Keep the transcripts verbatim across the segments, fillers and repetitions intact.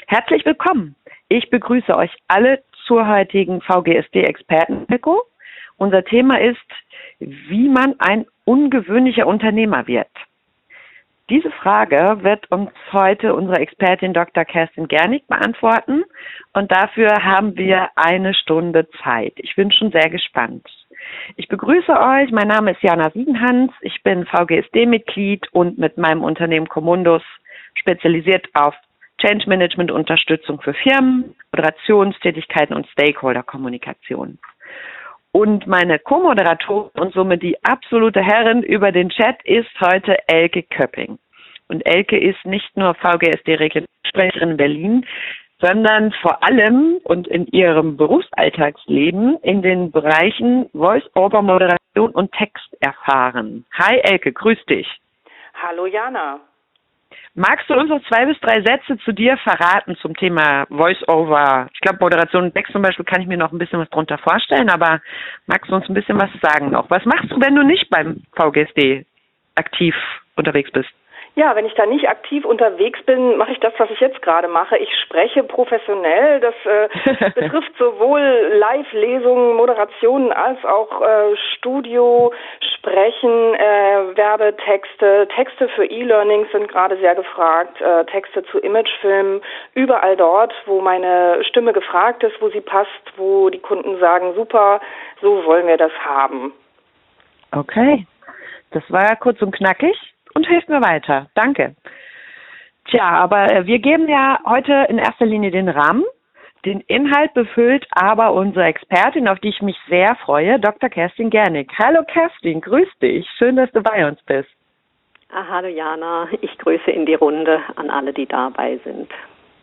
Herzlich willkommen. Ich begrüße euch alle zur heutigen V G S D-Experten-Echo. Unser Thema ist, wie man ein ungewöhnlicher Unternehmer wird. Diese Frage wird uns heute unsere Expertin Doktor Kerstin Gernig beantworten und dafür haben wir eine Stunde Zeit. Ich bin schon sehr gespannt. Ich begrüße euch, mein Name ist Jana Siegenhans, ich bin V G S D-Mitglied und mit meinem Unternehmen Commundus spezialisiert auf Change Management Unterstützung für Firmen, Moderationstätigkeiten und Stakeholder-Kommunikation. Und meine Co-Moderatorin und somit die absolute Herrin über den Chat ist heute Elke Köpping. Und Elke ist nicht nur V G S D-Regionalsprecherin in Berlin, sondern vor allem und in ihrem Berufsalltagsleben in den Bereichen Voice-Over, Moderation und Text erfahren. Hi Elke, grüß dich. Hallo Jana. Magst du uns noch zwei bis drei Sätze zu dir verraten zum Thema Voice-Over? Ich glaube, Moderation und Text zum Beispiel kann ich mir noch ein bisschen was drunter vorstellen, aber magst du uns ein bisschen was sagen noch? Was machst du, wenn du nicht beim V G S D aktiv unterwegs bist? Ja, wenn ich da nicht aktiv unterwegs bin, mache ich das, was ich jetzt gerade mache. Ich spreche professionell. Das äh, betrifft sowohl Live-Lesungen, Moderationen als auch äh, Studio, Sprechen, äh, Werbetexte, Texte für E-Learnings sind gerade sehr gefragt, äh, Texte zu Imagefilmen, überall dort, wo meine Stimme gefragt ist, wo sie passt, wo die Kunden sagen, super, so wollen wir das haben. Okay, das war ja kurz und knackig. Und hilft mir weiter. Danke. Tja, aber wir geben ja heute in erster Linie den Rahmen. Den Inhalt befüllt aber unsere Expertin, auf die ich mich sehr freue, Doktor Kerstin Gernig. Hallo Kerstin, grüß dich. Schön, dass du bei uns bist. Ah, hallo Jana, ich grüße in die Runde an alle, die dabei sind.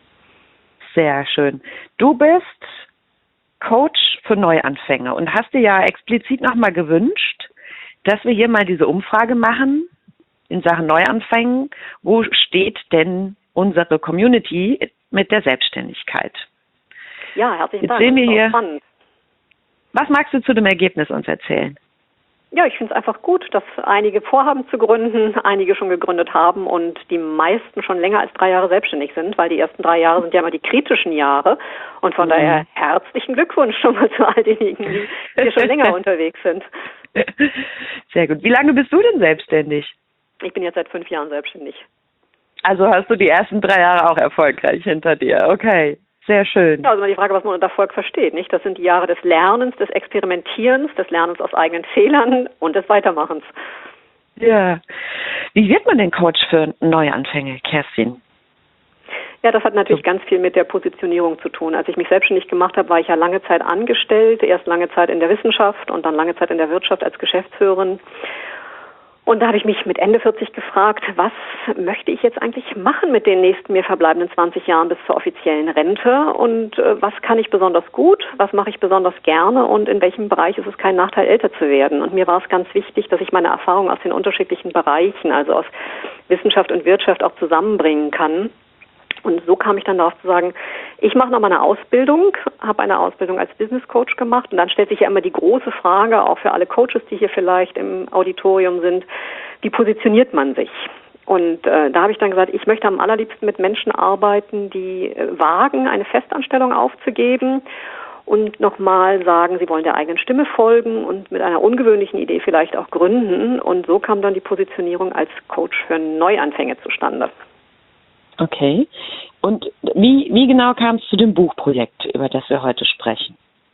Sehr schön. Du bist Coach für Neuanfänger und hast dir ja explizit nochmal gewünscht, dass wir hier mal diese Umfrage machen, in Sachen Neuanfängen, wo steht denn unsere Community mit der Selbstständigkeit? Ja, herzlichen Jetzt Dank. Sehen wir das ist hier, spannend. Was magst du zu dem Ergebnis uns erzählen? Ja, ich finde es einfach gut, dass einige vorhaben zu gründen, einige schon gegründet haben und die meisten schon länger als drei Jahre selbstständig sind, weil die ersten drei Jahre sind ja immer die kritischen Jahre und von mhm. daher herzlichen Glückwunsch schon mal zu all denjenigen, die hier schon länger unterwegs sind. Sehr gut. Wie lange bist du denn selbstständig? Ich bin jetzt seit fünf Jahren selbstständig. Also hast du die ersten drei Jahre auch erfolgreich hinter dir. Okay, sehr schön. Ja, also mal die Frage, was man unter Erfolg versteht, nicht? Das sind die Jahre des Lernens, des Experimentierens, des Lernens aus eigenen Fehlern und des Weitermachens. Ja. Wie wird man denn Coach für Neuanfänger, Kerstin? Ja, das hat natürlich ganz viel mit der Positionierung zu tun. Als ich mich selbstständig gemacht habe, war ich ja lange Zeit angestellt, erst lange Zeit in der Wissenschaft und dann lange Zeit in der Wirtschaft als Geschäftsführerin. Und da habe ich mich mit Ende vierzig gefragt, was möchte ich jetzt eigentlich machen mit den nächsten mir verbleibenden zwanzig Jahren bis zur offiziellen Rente und äh, was kann ich besonders gut, was mache ich besonders gerne und in welchem Bereich ist es kein Nachteil, älter zu werden. Und mir war es ganz wichtig, dass ich meine Erfahrungen aus den unterschiedlichen Bereichen, also aus Wissenschaft und Wirtschaft auch zusammenbringen kann. Und so kam ich dann darauf zu sagen, ich mache noch mal eine Ausbildung, habe eine Ausbildung als Business Coach gemacht und dann stellt sich ja immer die große Frage, auch für alle Coaches, die hier vielleicht im Auditorium sind, wie positioniert man sich? Und äh, da habe ich dann gesagt, ich möchte am allerliebsten mit Menschen arbeiten, die äh, wagen, eine Festanstellung aufzugeben und nochmal sagen, sie wollen der eigenen Stimme folgen und mit einer ungewöhnlichen Idee vielleicht auch gründen. Und so kam dann die Positionierung als Coach für Neuanfänge zustande. Okay. Und wie, wie genau kam es zu dem Buchprojekt, über das wir heute sprechen?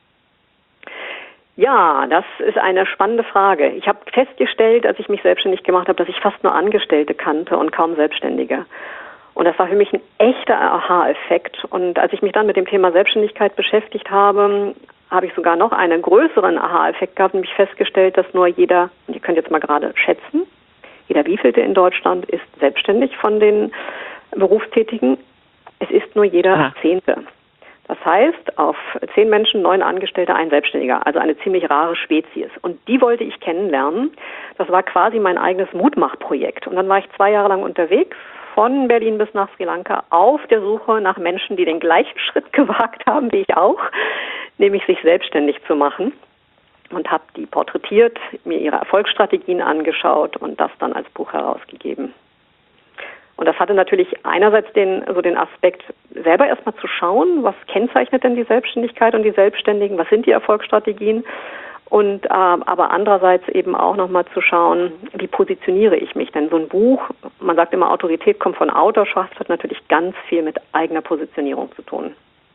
Ja, das ist eine spannende Frage. Ich habe festgestellt, als ich mich selbstständig gemacht habe, dass ich fast nur Angestellte kannte und kaum Selbstständige. Und das war für mich ein echter Aha-Effekt. Und als ich mich dann mit dem Thema Selbstständigkeit beschäftigt habe, habe ich sogar noch einen größeren Aha-Effekt gehabt, nämlich festgestellt, dass nur jeder, und ihr könnt jetzt mal gerade schätzen, jeder wievielte in Deutschland ist selbstständig von den Berufstätigen. Es ist nur jeder Aha. Zehnte. Das heißt, auf zehn Menschen, neun Angestellte, ein Selbstständiger. Also eine ziemlich rare Spezies. Und die wollte ich kennenlernen. Das war quasi mein eigenes Mutmachprojekt. Und dann war ich zwei Jahre lang unterwegs, von Berlin bis nach Sri Lanka, auf der Suche nach Menschen, die den gleichen Schritt gewagt haben wie ich auch, nämlich sich selbstständig zu machen. Und habe die porträtiert, mir ihre Erfolgsstrategien angeschaut und das dann als Buch herausgegeben. Und das hatte natürlich einerseits den, so den Aspekt, selber erstmal zu schauen, was kennzeichnet denn die Selbstständigkeit und die Selbstständigen, was sind die Erfolgsstrategien und äh, aber andererseits eben auch nochmal zu schauen, wie positioniere ich mich, denn so ein Buch, man sagt immer, Autorität kommt von Autorschaft, hat natürlich ganz viel mit eigener Positionierung zu tun.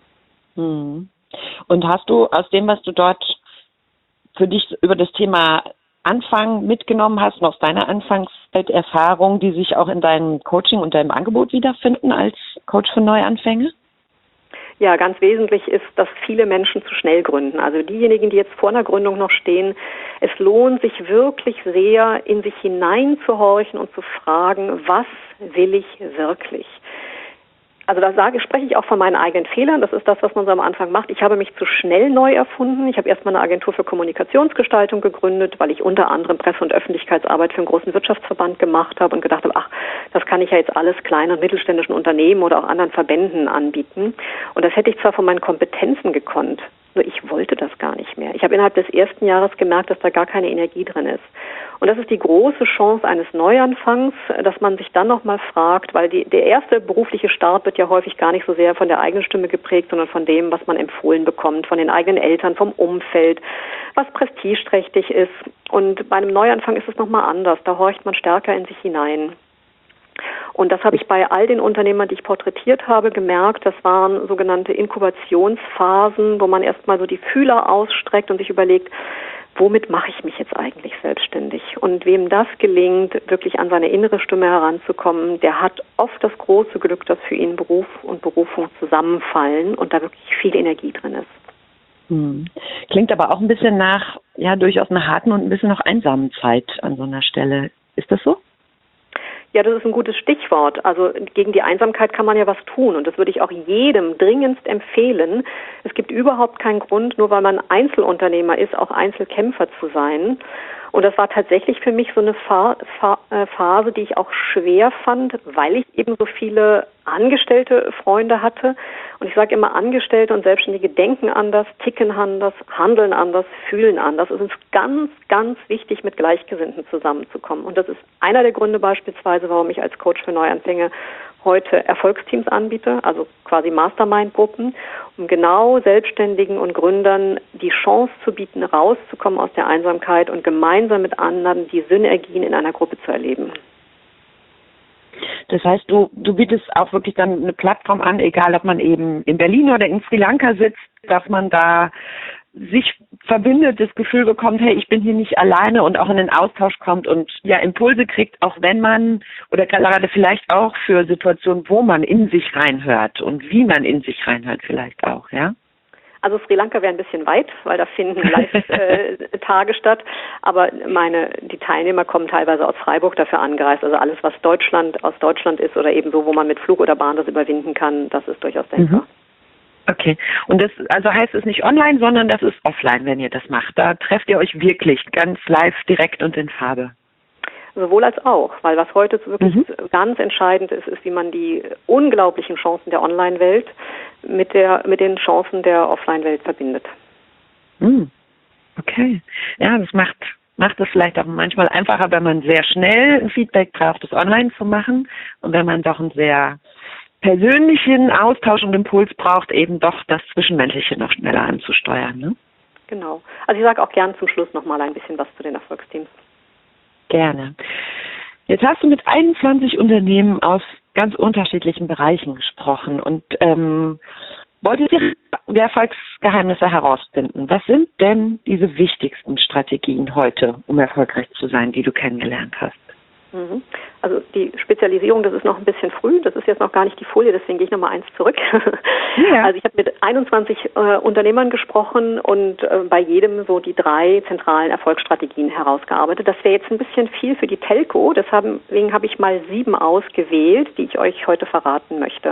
Mhm. Und hast du aus dem, was du dort für dich über das Thema Anfang mitgenommen hast und aus deiner Anfangszeit Erfahrungen, die sich auch in deinem Coaching und deinem Angebot wiederfinden als Coach für Neuanfänge? Ja, ganz wesentlich ist, dass viele Menschen zu schnell gründen. Also diejenigen, die jetzt vor einer Gründung noch stehen, es lohnt sich wirklich sehr, in sich hineinzuhorchen und zu fragen, was will ich wirklich? Also da sage, spreche ich auch von meinen eigenen Fehlern. Das ist das, was man so am Anfang macht. Ich habe mich zu schnell neu erfunden. Ich habe erstmal eine Agentur für Kommunikationsgestaltung gegründet, weil ich unter anderem Presse- und Öffentlichkeitsarbeit für einen großen Wirtschaftsverband gemacht habe und gedacht habe, ach, das kann ich ja jetzt alles kleinen und mittelständischen Unternehmen oder auch anderen Verbänden anbieten. Und das hätte ich zwar von meinen Kompetenzen gekonnt, nur ich wollte das gar nicht mehr. Ich habe innerhalb des ersten Jahres gemerkt, dass da gar keine Energie drin ist. Und das ist die große Chance eines Neuanfangs, dass man sich dann nochmal fragt, weil die, der erste berufliche Start wird ja häufig gar nicht so sehr von der eigenen Stimme geprägt, sondern von dem, was man empfohlen bekommt, von den eigenen Eltern, vom Umfeld, was prestigeträchtig ist. Und bei einem Neuanfang ist es nochmal anders. Da horcht man stärker in sich hinein. Und das habe ich bei all den Unternehmern, die ich porträtiert habe, gemerkt. Das waren sogenannte Inkubationsphasen, wo man erstmal so die Fühler ausstreckt und sich überlegt, womit mache ich mich jetzt eigentlich selbstständig? Und wem das gelingt, wirklich an seine innere Stimme heranzukommen, der hat oft das große Glück, dass für ihn Beruf und Berufung zusammenfallen und da wirklich viel Energie drin ist. Hm. Klingt aber auch ein bisschen nach, ja, durchaus einer harten und ein bisschen noch einsamen Zeit an so einer Stelle. Ist das so? Ja, das ist ein gutes Stichwort. Also gegen die Einsamkeit kann man ja was tun und das würde ich auch jedem dringendst empfehlen. Es gibt überhaupt keinen Grund, nur weil man Einzelunternehmer ist, auch Einzelkämpfer zu sein. Und das war tatsächlich für mich so eine Phase, die ich auch schwer fand, weil ich eben so viele angestellte Freunde hatte. Und ich sage immer, Angestellte und Selbstständige denken anders, ticken anders, handeln anders, fühlen anders. Es ist ganz, ganz wichtig, mit Gleichgesinnten zusammenzukommen. Und das ist einer der Gründe beispielsweise, warum ich als Coach für Neuanfänge heute Erfolgsteams anbiete, also quasi Mastermind-Gruppen, um genau Selbstständigen und Gründern die Chance zu bieten, rauszukommen aus der Einsamkeit und gemeinsam mit anderen die Synergien in einer Gruppe zu erleben. Das heißt, du, du bietest auch wirklich dann eine Plattform an, egal ob man eben in Berlin oder in Sri Lanka sitzt, dass man da sich verbindet, das Gefühl bekommt, hey, ich bin hier nicht alleine und auch in den Austausch kommt und ja Impulse kriegt, auch wenn man oder gerade vielleicht auch für Situationen, wo man in sich reinhört und wie man in sich reinhört vielleicht auch, ja? Also Sri Lanka wäre ein bisschen weit, weil da finden Live-Tage statt. Aber meine, die Teilnehmer kommen teilweise aus Freiburg dafür angereist. Also alles, was Deutschland aus Deutschland ist oder eben so, wo man mit Flug oder Bahn das überwinden kann, das ist durchaus denkbar. Mhm. Okay. Und das also heißt es nicht online, sondern das ist offline, wenn ihr das macht. Da trefft ihr euch wirklich ganz live, direkt und in Farbe. Sowohl als auch, weil was heute wirklich mhm. ganz entscheidend ist, ist, wie man die unglaublichen Chancen der Online-Welt mit der mit den Chancen der Offline-Welt verbindet. Mhm. Okay. Ja, das macht macht es vielleicht auch manchmal einfacher, wenn man sehr schnell ein Feedback braucht, das online zu machen und wenn man doch einen sehr persönlichen Austausch und Impuls braucht, eben doch das Zwischenmenschliche noch schneller anzusteuern. Ne? Genau. Also ich sage auch gern zum Schluss noch mal ein bisschen was zu den Erfolgsteams. Gerne. Jetzt hast du mit einundzwanzig Unternehmen aus ganz unterschiedlichen Bereichen gesprochen und ähm, wolltest die Erfolgsgeheimnisse herausfinden. Was sind denn diese wichtigsten Strategien heute, um erfolgreich zu sein, die du kennengelernt hast? Also die Spezialisierung, das ist noch ein bisschen früh, das ist jetzt noch gar nicht die Folie, deswegen gehe ich nochmal eins zurück. Ja. Also ich habe mit einundzwanzig äh, Unternehmern gesprochen und äh, bei jedem so die drei zentralen Erfolgsstrategien herausgearbeitet. Das wäre jetzt ein bisschen viel für die Telco, deswegen habe ich mal sieben ausgewählt, die ich euch heute verraten möchte.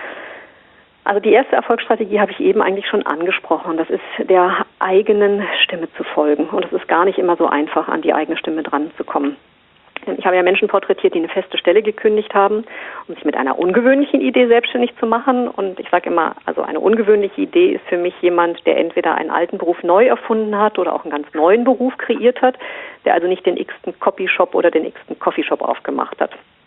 Also die erste Erfolgsstrategie habe ich eben eigentlich schon angesprochen. Das ist der eigenen Stimme zu folgen und es ist gar nicht immer so einfach, an die eigene Stimme dran zu kommen. Ich habe ja Menschen porträtiert, die eine feste Stelle gekündigt haben, um sich mit einer ungewöhnlichen Idee selbstständig zu machen. Und ich sage immer, also eine ungewöhnliche Idee ist für mich jemand, der entweder einen alten Beruf neu erfunden hat oder auch einen ganz neuen Beruf kreiert hat, der also nicht den x-ten Copyshop oder den x-ten Coffeeshop aufgemacht hat.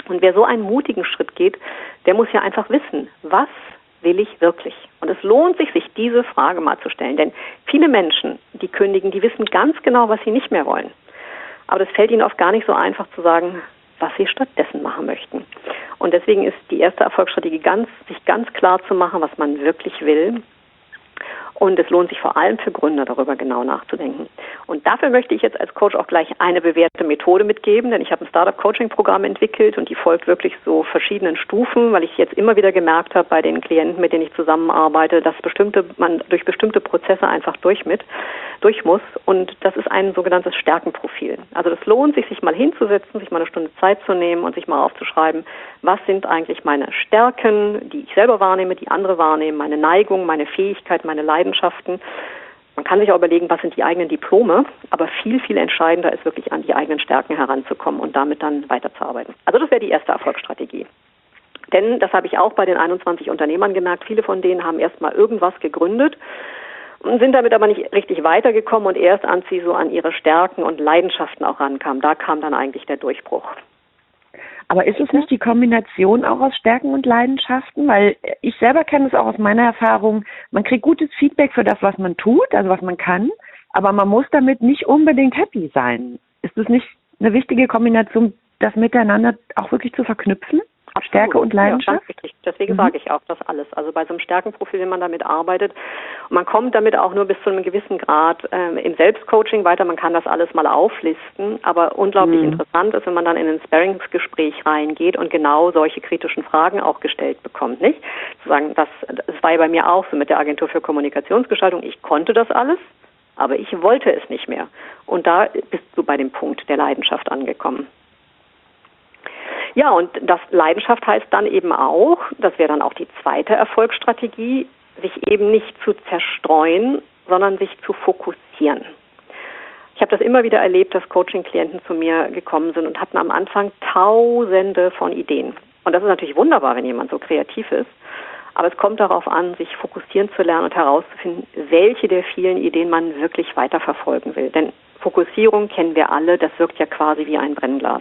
Und wer so einen mutigen Schritt geht, der muss ja einfach wissen, was will ich wirklich? Und es lohnt sich, sich diese Frage mal zu stellen. Denn viele Menschen, die kündigen, die wissen ganz genau, was sie nicht mehr wollen. Aber das fällt ihnen oft gar nicht so einfach zu sagen, was sie stattdessen machen möchten. Und deswegen ist die erste Erfolgsstrategie, ganz, sich ganz klar zu machen, was man wirklich will. Und es lohnt sich vor allem für Gründer, darüber genau nachzudenken. Und dafür möchte ich jetzt als Coach auch gleich eine bewährte Methode mitgeben, denn ich habe ein Startup-Coaching-Programm entwickelt und die folgt wirklich so verschiedenen Stufen, weil ich jetzt immer wieder gemerkt habe bei den Klienten, mit denen ich zusammenarbeite, dass bestimmte, man durch bestimmte Prozesse einfach durch mit, durch muss. Und das ist ein sogenanntes Stärkenprofil. Also das lohnt sich, sich mal hinzusetzen, sich mal eine Stunde Zeit zu nehmen und sich mal aufzuschreiben, was sind eigentlich meine Stärken, die ich selber wahrnehme, die andere wahrnehmen, meine Neigung, meine Fähigkeit, meine Leidenschaften. Man kann sich auch überlegen, was sind die eigenen Diplome, aber viel, viel entscheidender ist wirklich an die eigenen Stärken heranzukommen und damit dann weiterzuarbeiten. Also das wäre die erste Erfolgsstrategie. Denn, das habe ich auch bei den einundzwanzig Unternehmern gemerkt, viele von denen haben erst mal irgendwas gegründet und sind damit aber nicht richtig weitergekommen und erst als sie so an ihre Stärken und Leidenschaften auch rankamen, da kam dann eigentlich der Durchbruch. Aber ist es nicht die Kombination auch aus Stärken und Leidenschaften? Weil ich selber kenne es auch aus meiner Erfahrung, man kriegt gutes Feedback für das, was man tut, also was man kann, aber man muss damit nicht unbedingt happy sein. Ist es nicht eine wichtige Kombination, das miteinander auch wirklich zu verknüpfen? Absolut. Stärke und Leidenschaft? Ja, ganz richtig. Deswegen mhm. sage ich auch das alles. Also bei so einem Stärkenprofil, wenn man damit arbeitet, und man kommt damit auch nur bis zu einem gewissen Grad ähm, im Selbstcoaching weiter, man kann das alles mal auflisten, aber unglaublich mhm. interessant ist, wenn man dann in ein Sparringsgespräch reingeht und genau solche kritischen Fragen auch gestellt bekommt, nicht? Zu sagen, das, das war ja bei mir auch so mit der Agentur für Kommunikationsgestaltung, ich konnte das alles, aber ich wollte es nicht mehr. Und da bist du bei dem Punkt der Leidenschaft angekommen. Ja, und das Leidenschaft heißt dann eben auch, das wäre dann auch die zweite Erfolgsstrategie, sich eben nicht zu zerstreuen, sondern sich zu fokussieren. Ich habe das immer wieder erlebt, dass Coaching-Klienten zu mir gekommen sind und hatten am Anfang tausende von Ideen. Und das ist natürlich wunderbar, wenn jemand so kreativ ist. Aber es kommt darauf an, sich fokussieren zu lernen und herauszufinden, welche der vielen Ideen man wirklich weiterverfolgen will. Denn Fokussierung kennen wir alle, das wirkt ja quasi wie ein Brennglas.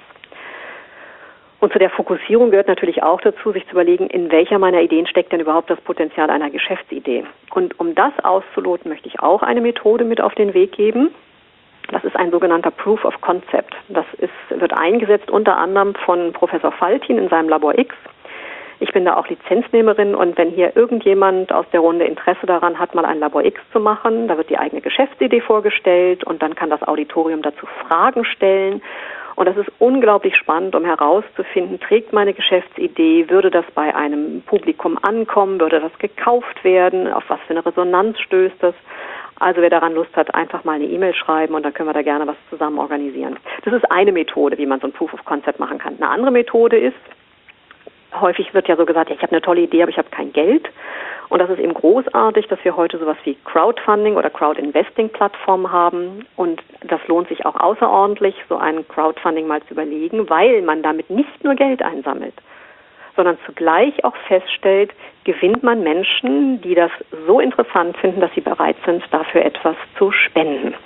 Und zu der Fokussierung gehört natürlich auch dazu, sich zu überlegen, in welcher meiner Ideen steckt denn überhaupt das Potenzial einer Geschäftsidee. Und um das auszuloten, möchte ich auch eine Methode mit auf den Weg geben. Das ist ein sogenannter Proof of Concept. Das ist, wird eingesetzt unter anderem von Professor Faltin in seinem Labor X. Ich bin da auch Lizenznehmerin und wenn hier irgendjemand aus der Runde Interesse daran hat, mal ein Labor X zu machen, da wird die eigene Geschäftsidee vorgestellt und dann kann das Auditorium dazu Fragen stellen. Und das ist unglaublich spannend, um herauszufinden, trägt meine Geschäftsidee, würde das bei einem Publikum ankommen, würde das gekauft werden, auf was für eine Resonanz stößt das. Also wer daran Lust hat, einfach mal eine E-Mail schreiben und dann können wir da gerne was zusammen organisieren. Das ist eine Methode, wie man so ein Proof of Concept machen kann. Eine andere Methode ist, häufig wird ja so gesagt, ja, ich habe eine tolle Idee, aber ich habe kein Geld. Und das ist eben großartig, dass wir heute sowas wie Crowdfunding oder Crowdinvesting-Plattformen haben. Und das lohnt sich auch außerordentlich, so ein Crowdfunding mal zu überlegen, weil man damit nicht nur Geld einsammelt, sondern zugleich auch feststellt, gewinnt man Menschen, die das so interessant finden, dass sie bereit sind, dafür etwas zu spenden.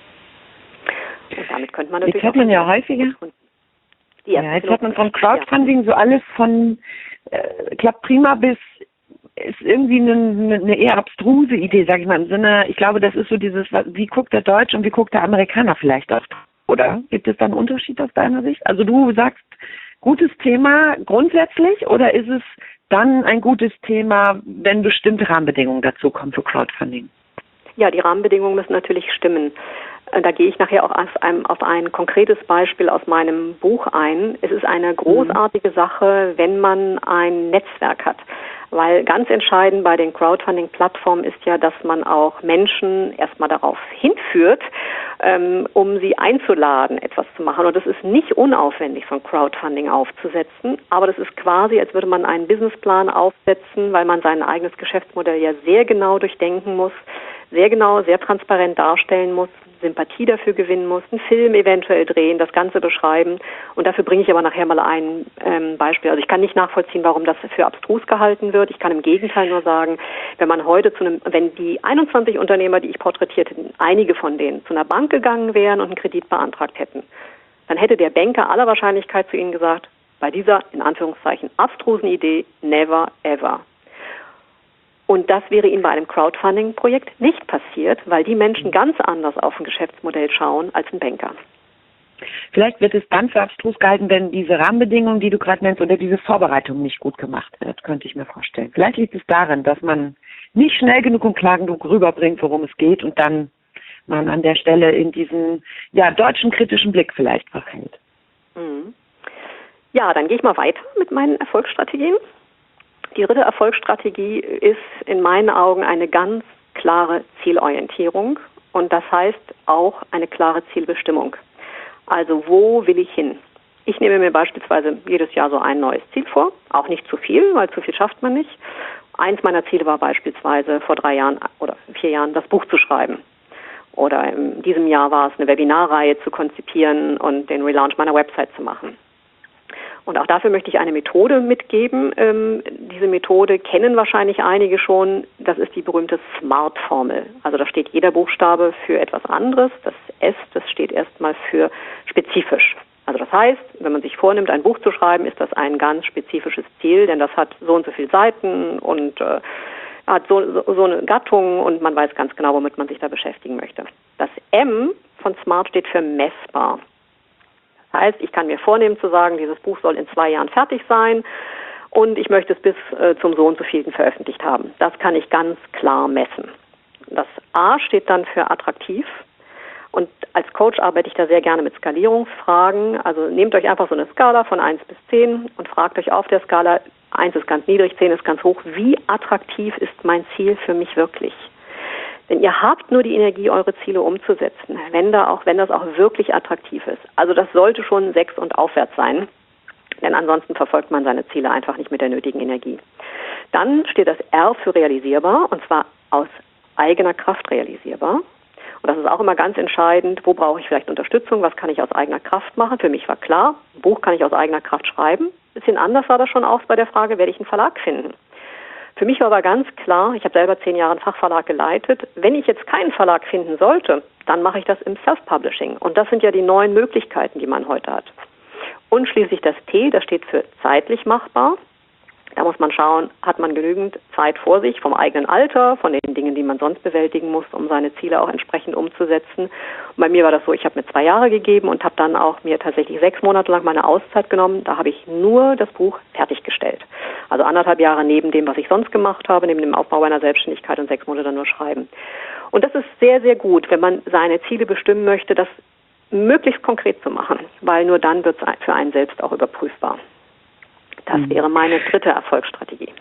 Und damit könnte man natürlich jetzt hat man ja häufiger. Ja, jetzt hat man vom Crowdfunding so alles von äh, klappt prima bis ist irgendwie eine, eine eher abstruse Idee, sage ich mal, im Sinne, ich glaube, das ist so dieses, wie guckt der Deutsche und wie guckt der Amerikaner vielleicht auf, oder? Gibt es da einen Unterschied aus deiner Sicht? Also du sagst, gutes Thema grundsätzlich oder ist es dann ein gutes Thema, wenn bestimmte Rahmenbedingungen dazu kommen für Crowdfunding? Ja, die Rahmenbedingungen müssen natürlich stimmen. Da gehe ich nachher auch auf ein, auf ein konkretes Beispiel aus meinem Buch ein. Es ist eine großartige Sache, wenn man ein Netzwerk hat. Weil ganz entscheidend bei den Crowdfunding-Plattformen ist ja, dass man auch Menschen erstmal darauf hinführt, ähm, um sie einzuladen, etwas zu machen. Und das ist nicht unaufwendig, so ein Crowdfunding aufzusetzen, aber das ist quasi, als würde man einen Businessplan aufsetzen, weil man sein eigenes Geschäftsmodell ja sehr genau durchdenken muss, sehr genau, sehr transparent darstellen muss, Sympathie dafür gewinnen muss, einen Film eventuell drehen, das Ganze beschreiben. Und dafür bringe ich aber nachher mal ein ähm, Beispiel. Also ich kann nicht nachvollziehen, warum das für abstrus gehalten wird. Ich kann im Gegenteil nur sagen, wenn man heute zu einem, wenn die einundzwanzig Unternehmer, die ich porträtiert hätte, einige von denen zu einer Bank gegangen wären und einen Kredit beantragt hätten, dann hätte der Banker aller Wahrscheinlichkeit zu ihnen gesagt, bei dieser, in Anführungszeichen, abstrusen Idee never ever. Und das wäre Ihnen bei einem Crowdfunding-Projekt nicht passiert, weil die Menschen ganz anders auf ein Geschäftsmodell schauen als ein Banker. Vielleicht wird es dann für abstrus gehalten, wenn diese Rahmenbedingungen, die du gerade nennst, oder diese Vorbereitung nicht gut gemacht wird, könnte ich mir vorstellen. Vielleicht liegt es darin, dass man nicht schnell genug und klar genug rüberbringt, worum es geht, und dann man an der Stelle in diesen ja, deutschen kritischen Blick vielleicht verfällt. Mhm. Ja, dann gehe ich mal weiter mit meinen Erfolgsstrategien. Die dritte Erfolgsstrategie ist in meinen Augen eine ganz klare Zielorientierung und das heißt auch eine klare Zielbestimmung. Also wo will ich hin? Ich nehme mir beispielsweise jedes Jahr so ein neues Ziel vor, auch nicht zu viel, weil zu viel schafft man nicht. Eins meiner Ziele war beispielsweise vor drei Jahren oder vier Jahren das Buch zu schreiben. Oder in diesem Jahr war es eine Webinarreihe zu konzipieren und den Relaunch meiner Website zu machen. Und auch dafür möchte ich eine Methode mitgeben. Ähm, diese Methode kennen wahrscheinlich einige schon. Das ist die berühmte SMART-Formel. Also da steht jeder Buchstabe für etwas anderes. Das S, das steht erstmal für spezifisch. Also das heißt, wenn man sich vornimmt, ein Buch zu schreiben, ist das ein ganz spezifisches Ziel, denn das hat so und so viele Seiten und äh, hat so, so, so eine Gattung und man weiß ganz genau, womit man sich da beschäftigen möchte. Das M von SMART steht für messbar. Das heißt, ich kann mir vornehmen zu sagen, dieses Buch soll in zwei Jahren fertig sein und ich möchte es bis äh, zum so und so vielten veröffentlicht haben. Das kann ich ganz klar messen. Das A steht dann für attraktiv und als Coach arbeite ich da sehr gerne mit Skalierungsfragen. Also nehmt euch einfach so eine Skala von eins bis zehn und fragt euch auf der Skala, eins ist ganz niedrig, zehn ist ganz hoch, wie attraktiv ist mein Ziel für mich wirklich? Denn ihr habt nur die Energie, eure Ziele umzusetzen, wenn da auch, wenn das auch wirklich attraktiv ist. Also das sollte schon sechs und aufwärts sein, denn ansonsten verfolgt man seine Ziele einfach nicht mit der nötigen Energie. Dann steht das R für realisierbar, und zwar aus eigener Kraft realisierbar. Und das ist auch immer ganz entscheidend, wo brauche ich vielleicht Unterstützung, was kann ich aus eigener Kraft machen. Für mich war klar, ein Buch kann ich aus eigener Kraft schreiben. Ein bisschen anders war das schon auch bei der Frage, werde ich einen Verlag finden. Für mich war aber ganz klar, ich habe selber zehn Jahre einen Fachverlag geleitet, wenn ich jetzt keinen Verlag finden sollte, dann mache ich das im Self-Publishing. Und das sind ja die neuen Möglichkeiten, die man heute hat. Und schließlich das T, das steht für zeitlich machbar. Da muss man schauen, hat man genügend Zeit vor sich, vom eigenen Alter, von den Dingen, die man sonst bewältigen muss, um seine Ziele auch entsprechend umzusetzen. Und bei mir war das so, ich habe mir zwei Jahre gegeben und habe dann auch mir tatsächlich sechs Monate lang meine Auszeit genommen. Da habe ich nur das Buch fertiggestellt. Also anderthalb Jahre neben dem, was ich sonst gemacht habe, neben dem Aufbau meiner Selbstständigkeit und sechs Monate nur schreiben. Und das ist sehr, sehr gut, wenn man seine Ziele bestimmen möchte, das möglichst konkret zu machen, weil nur dann wird es für einen selbst auch überprüfbar. Das wäre meine dritte Erfolgsstrategie.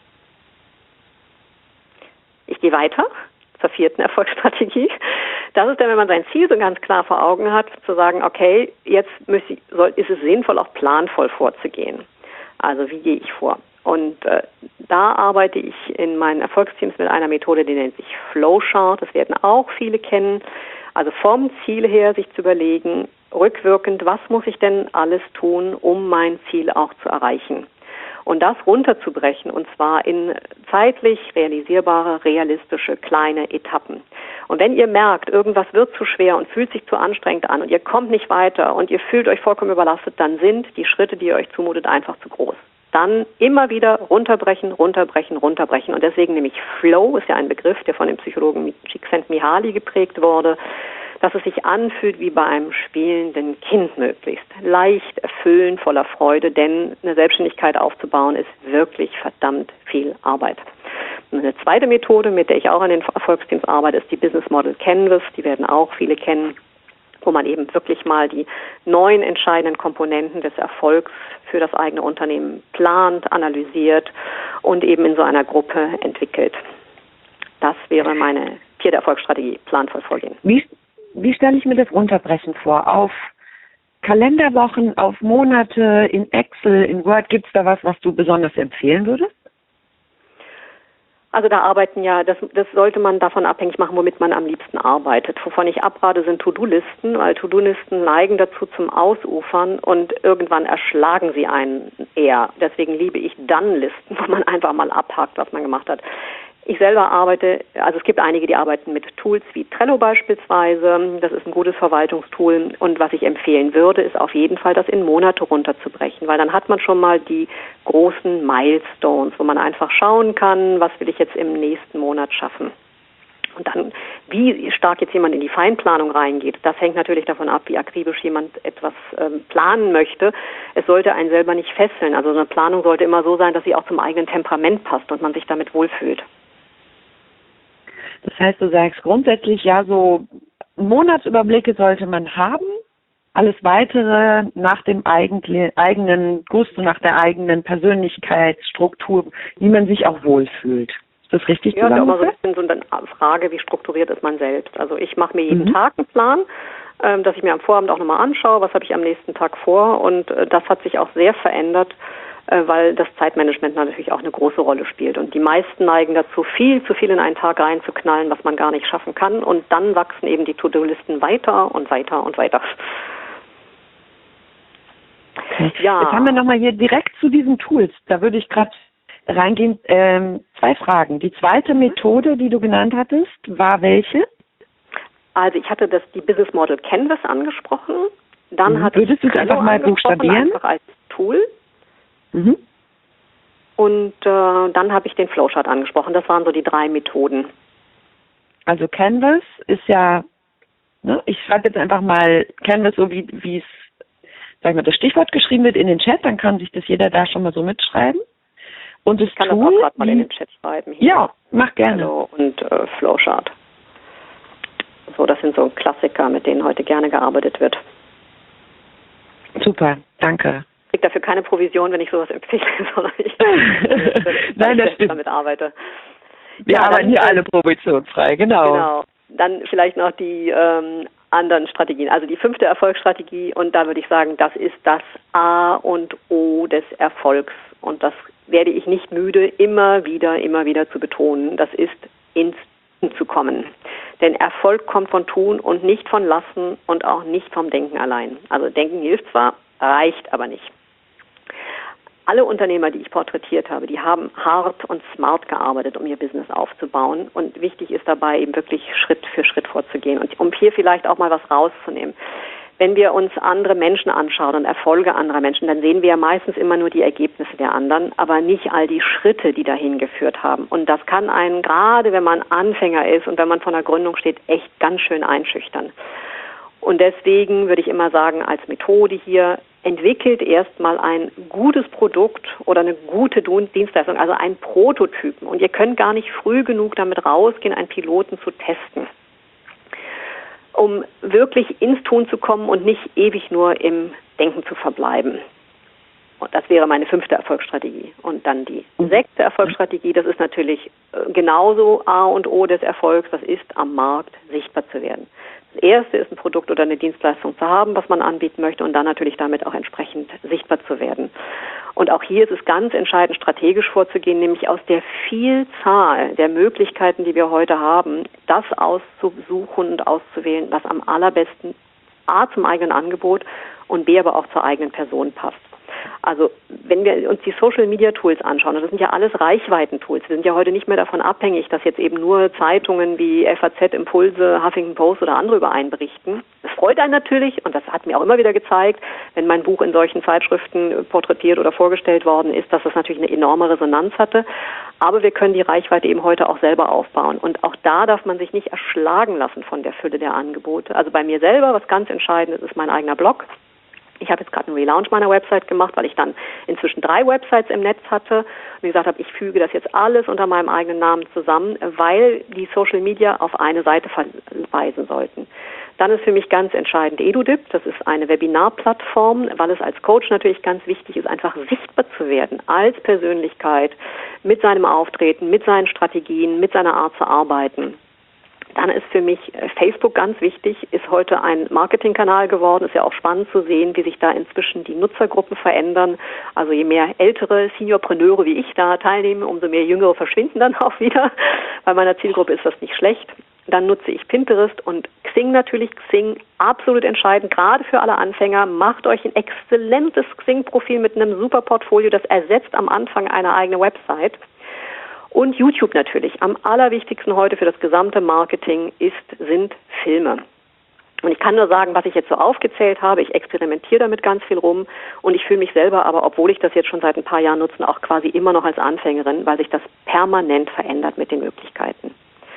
Ich gehe weiter zur vierten Erfolgsstrategie. Das ist dann, wenn man sein Ziel so ganz klar vor Augen hat, zu sagen, okay, jetzt ich, soll, ist es sinnvoll, auch planvoll vorzugehen. Also wie gehe ich vor? Und äh, da arbeite ich in meinen Erfolgsteams mit einer Methode, die nennt sich Flowchart. Das werden auch viele kennen. Also vom Ziel her sich zu überlegen, rückwirkend, was muss ich denn alles tun, um mein Ziel auch zu erreichen? Und das runterzubrechen, und zwar in zeitlich realisierbare, realistische, kleine Etappen. Und wenn ihr merkt, irgendwas wird zu schwer und fühlt sich zu anstrengend an und ihr kommt nicht weiter und ihr fühlt euch vollkommen überlastet, dann sind die Schritte, die ihr euch zumutet, einfach zu groß. Dann immer wieder runterbrechen, runterbrechen, runterbrechen. Und deswegen nämlich Flow ist ja ein Begriff, der von dem Psychologen Csikszentmihalyi geprägt wurde, dass es sich anfühlt wie bei einem spielenden Kind möglichst. Leicht, erfüllend, voller Freude, denn eine Selbstständigkeit aufzubauen ist wirklich verdammt viel Arbeit. Und eine zweite Methode, mit der ich auch an den Erfolgsteams arbeite, ist die Business Model Canvas. Die werden auch viele kennen, wo man eben wirklich mal die neun entscheidenden Komponenten des Erfolgs für das eigene Unternehmen plant, analysiert und eben in so einer Gruppe entwickelt. Das wäre meine vierte Erfolgsstrategie, planvoll vorgehen. Wie, wie stelle ich mir das Runterbrechen vor? Auf Kalenderwochen, auf Monate, in Excel, in Word, gibt es da was, was du besonders empfehlen würdest? Also da arbeiten ja, das, das sollte man davon abhängig machen, womit man am liebsten arbeitet. Wovon ich abrate, sind To-Do-Listen, weil To-Do-Listen neigen dazu zum Ausufern und irgendwann erschlagen sie einen eher. Deswegen liebe ich Done-Listen, wo man einfach mal abhakt, was man gemacht hat. Ich selber arbeite, also es gibt einige, die arbeiten mit Tools wie Trello beispielsweise. Das ist ein gutes Verwaltungstool. Und was ich empfehlen würde, ist auf jeden Fall, das in Monate runterzubrechen, weil dann hat man schon mal die großen Milestones, wo man einfach schauen kann, was will ich jetzt im nächsten Monat schaffen. Und dann, wie stark jetzt jemand in die Feinplanung reingeht, das hängt natürlich davon ab, wie akribisch jemand etwas ähm, planen möchte. Es sollte einen selber nicht fesseln. Also eine Planung sollte immer so sein, dass sie auch zum eigenen Temperament passt und man sich damit wohlfühlt. Das heißt, du sagst grundsätzlich, ja, so Monatsüberblicke sollte man haben. Alles Weitere nach dem eigenen Gusto, nach der eigenen Persönlichkeitsstruktur, wie man sich auch wohlfühlt. Ist das richtig Ja, das ist auch mal zusammengefasst? so ein bisschen so eine Frage, wie strukturiert ist man selbst. Also ich mache mir jeden Mhm. Tag einen Plan, ähm, dass ich mir am Vorabend auch nochmal anschaue, was habe ich am nächsten Tag vor. Und äh, das hat sich auch sehr verändert, äh, weil das Zeitmanagement natürlich auch eine große Rolle spielt. Und die meisten neigen dazu, viel zu viel in einen Tag reinzuknallen, was man gar nicht schaffen kann. Und dann wachsen eben die To-Do-Listen weiter und weiter und weiter. Okay. Ja. Jetzt haben wir nochmal hier direkt zu diesen Tools. Da würde ich gerade reingehen. Ähm, zwei Fragen. Die zweite Methode, die du genannt hattest, war welche? Also ich hatte das die Business Model Canvas angesprochen. Dann Mhm. hatte Würdest du ich es einfach Trello mal angesprochen, buchstabieren? einfach als Tool. Mhm. Und äh, dann habe ich den Flowchart angesprochen. Das waren so die drei Methoden. Also Canvas ist ja, ne, ich schreibe jetzt einfach mal Canvas so, wie wie es, sag ich mal, das Stichwort geschrieben wird in den Chat, dann kann sich das jeder da schon mal so mitschreiben. Und das Ich kann Tool, das auch gerade mal wie, in den Chat schreiben. Hier. Ja, mach gerne. Trello und äh, Flowchart. So, das sind so Klassiker, mit denen heute gerne gearbeitet wird. Super, danke. Ich kriege dafür keine Provision, wenn ich sowas empfehle, sondern ich, Nein, das ich stimmt. damit arbeite. Wir Ja, arbeiten hier dann, alle provisionsfrei, genau. Genau. Dann vielleicht noch die ähm, anderen Strategien. Also die fünfte Erfolgsstrategie, und da würde ich sagen, das ist das A und O des Erfolgs. Und das werde ich nicht müde, immer wieder, immer wieder zu betonen. Das ist ins Tun zu kommen. Denn Erfolg kommt von Tun und nicht von Lassen und auch nicht vom Denken allein. Also Denken hilft zwar, reicht aber nicht. Alle Unternehmer, die ich porträtiert habe, die haben hart und smart gearbeitet, um ihr Business aufzubauen. Und wichtig ist dabei eben wirklich Schritt für Schritt vorzugehen. Und um hier vielleicht auch mal was rauszunehmen. Wenn wir uns andere Menschen anschauen und Erfolge anderer Menschen, dann sehen wir ja meistens immer nur die Ergebnisse der anderen, aber nicht all die Schritte, die dahin geführt haben. Und das kann einen, gerade wenn man Anfänger ist und wenn man vor einer Gründung steht, echt ganz schön einschüchtern. Und deswegen würde ich immer sagen, als Methode hier, entwickelt erstmal ein gutes Produkt oder eine gute Dienstleistung, also einen Prototypen. Und ihr könnt gar nicht früh genug damit rausgehen, einen Piloten zu testen, um wirklich ins Tun zu kommen und nicht ewig nur im Denken zu verbleiben. Und das wäre meine fünfte Erfolgsstrategie. Und dann die sechste Erfolgsstrategie, das ist natürlich genauso A und O des Erfolgs, das ist am Markt sichtbar zu werden. Das erste ist, ein Produkt oder eine Dienstleistung zu haben, was man anbieten möchte, und dann natürlich damit auch entsprechend sichtbar zu werden. Und auch hier ist es ganz entscheidend, strategisch vorzugehen, nämlich aus der Vielzahl der Möglichkeiten, die wir heute haben, das auszusuchen und auszuwählen, was am allerbesten A zum eigenen Angebot und B aber auch zur eigenen Person passt. Also wenn wir uns die Social-Media-Tools anschauen, und das sind ja alles Reichweiten-Tools, wir sind ja heute nicht mehr davon abhängig, dass jetzt eben nur Zeitungen wie F A Z, Impulse, Huffington Post oder andere über einen berichten. Das freut einen natürlich, und das hat mir auch immer wieder gezeigt, wenn mein Buch in solchen Zeitschriften porträtiert oder vorgestellt worden ist, dass das natürlich eine enorme Resonanz hatte. Aber wir können die Reichweite eben heute auch selber aufbauen. Und auch da darf man sich nicht erschlagen lassen von der Fülle der Angebote. Also bei mir selber, was ganz entscheidend ist, ist mein eigener Blog. Ich habe jetzt gerade einen Relaunch meiner Website gemacht, weil ich dann inzwischen drei Websites im Netz hatte und gesagt habe, ich füge das jetzt alles unter meinem eigenen Namen zusammen, weil die Social Media auf eine Seite verweisen sollten. Dann ist für mich ganz entscheidend EduDip. Das ist eine Webinarplattform, weil es als Coach natürlich ganz wichtig ist, einfach sichtbar zu werden als Persönlichkeit mit seinem Auftreten, mit seinen Strategien, mit seiner Art zu arbeiten. Dann ist für mich Facebook ganz wichtig, ist heute ein Marketingkanal geworden. Ist ja auch spannend zu sehen, wie sich da inzwischen die Nutzergruppen verändern. Also je mehr ältere Seniorpreneure wie ich da teilnehmen, umso mehr Jüngere verschwinden dann auch wieder. Bei meiner Zielgruppe ist das nicht schlecht. Dann nutze ich Pinterest und Xing natürlich. Xing, absolut entscheidend, gerade für alle Anfänger. Macht euch ein exzellentes Xing-Profil mit einem super Portfolio. Das ersetzt am Anfang eine eigene Website. Und YouTube natürlich. Am allerwichtigsten heute für das gesamte Marketing ist, sind Filme. Und ich kann nur sagen, was ich jetzt so aufgezählt habe, ich experimentiere damit ganz viel rum und ich fühle mich selber aber, obwohl ich das jetzt schon seit ein paar Jahren nutze, auch quasi immer noch als Anfängerin, weil sich das permanent verändert mit den Möglichkeiten.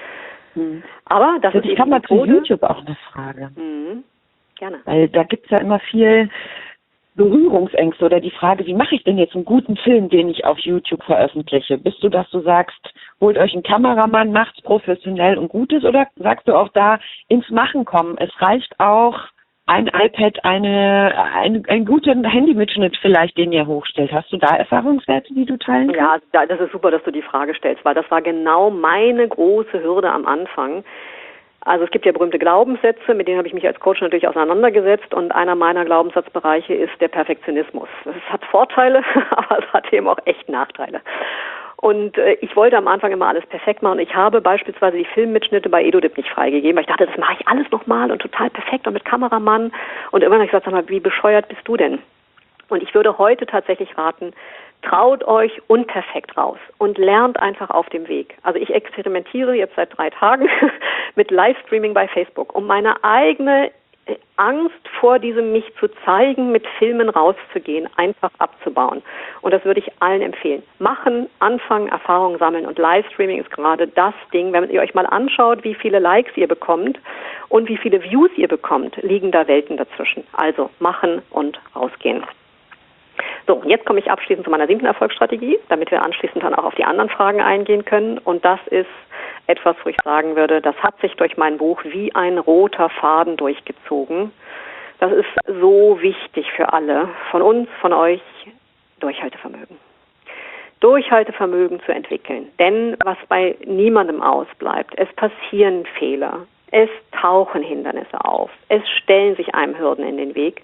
Hm. Aber das also ist ich habe mal zu YouTube auch eine Frage. Hm. Gerne. Weil da gibt es ja immer viel Berührungsängste oder die Frage, wie mache ich denn jetzt einen guten Film, den ich auf YouTube veröffentliche? Bist du, dass du sagst, holt euch einen Kameramann, macht's professionell und Gutes, oder sagst du auch da ins Machen kommen? Es reicht auch ein iPad, eine, ein, ein guter Handymitschnitt vielleicht, den ihr hochstellt. Hast du da Erfahrungswerte, die du teilen kannst? Ja, das ist super, dass du die Frage stellst, weil das war genau meine große Hürde am Anfang. Also es gibt ja berühmte Glaubenssätze, mit denen habe ich mich als Coach natürlich auseinandergesetzt, und einer meiner Glaubenssatzbereiche ist der Perfektionismus. Es hat Vorteile, aber es hat eben auch echt Nachteile. Und äh, ich wollte am Anfang immer alles perfekt machen. Ich habe beispielsweise die Filmmitschnitte bei Edodip nicht freigegeben, weil ich dachte, das mache ich alles nochmal und total perfekt und mit Kameramann. Und irgendwann habe ich gesagt, sag mal, wie bescheuert bist du denn? Und ich würde heute tatsächlich raten, traut euch unperfekt raus und lernt einfach auf dem Weg. Also ich experimentiere jetzt seit drei Tagen mit Livestreaming bei Facebook, um meine eigene Angst vor diesem mich zu zeigen, mit Filmen rauszugehen, einfach abzubauen. Und das würde ich allen empfehlen. Machen, anfangen, Erfahrungen sammeln, und Livestreaming ist gerade das Ding. Wenn ihr euch mal anschaut, wie viele Likes ihr bekommt und wie viele Views ihr bekommt, liegen da Welten dazwischen. Also machen und rausgehen. So, und jetzt komme ich abschließend zu meiner siebten Erfolgsstrategie, damit wir anschließend dann auch auf die anderen Fragen eingehen können. Und das ist etwas, wo ich sagen würde, das hat sich durch mein Buch wie ein roter Faden durchgezogen. Das ist so wichtig für alle, von uns, von euch, Durchhaltevermögen. Durchhaltevermögen zu entwickeln. Denn was bei niemandem ausbleibt, es passieren Fehler, es tauchen Hindernisse auf, es stellen sich einem Hürden in den Weg.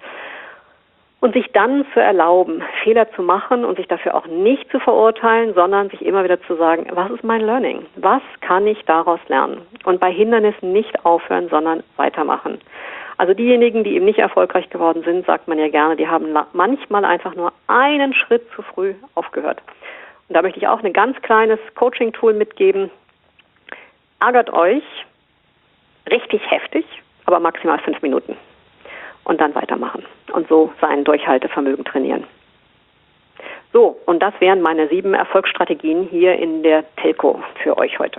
Und sich dann zu erlauben, Fehler zu machen und sich dafür auch nicht zu verurteilen, sondern sich immer wieder zu sagen, was ist mein Learning? Was kann ich daraus lernen? Und bei Hindernissen nicht aufhören, sondern weitermachen. Also diejenigen, die eben nicht erfolgreich geworden sind, sagt man ja gerne, die haben manchmal einfach nur einen Schritt zu früh aufgehört. Und da möchte ich auch ein ganz kleines Coaching-Tool mitgeben. Ärgert euch richtig heftig, aber maximal fünf Minuten. Und dann weitermachen und so sein Durchhaltevermögen trainieren. So, und das wären meine sieben Erfolgsstrategien hier in der Telco für euch heute.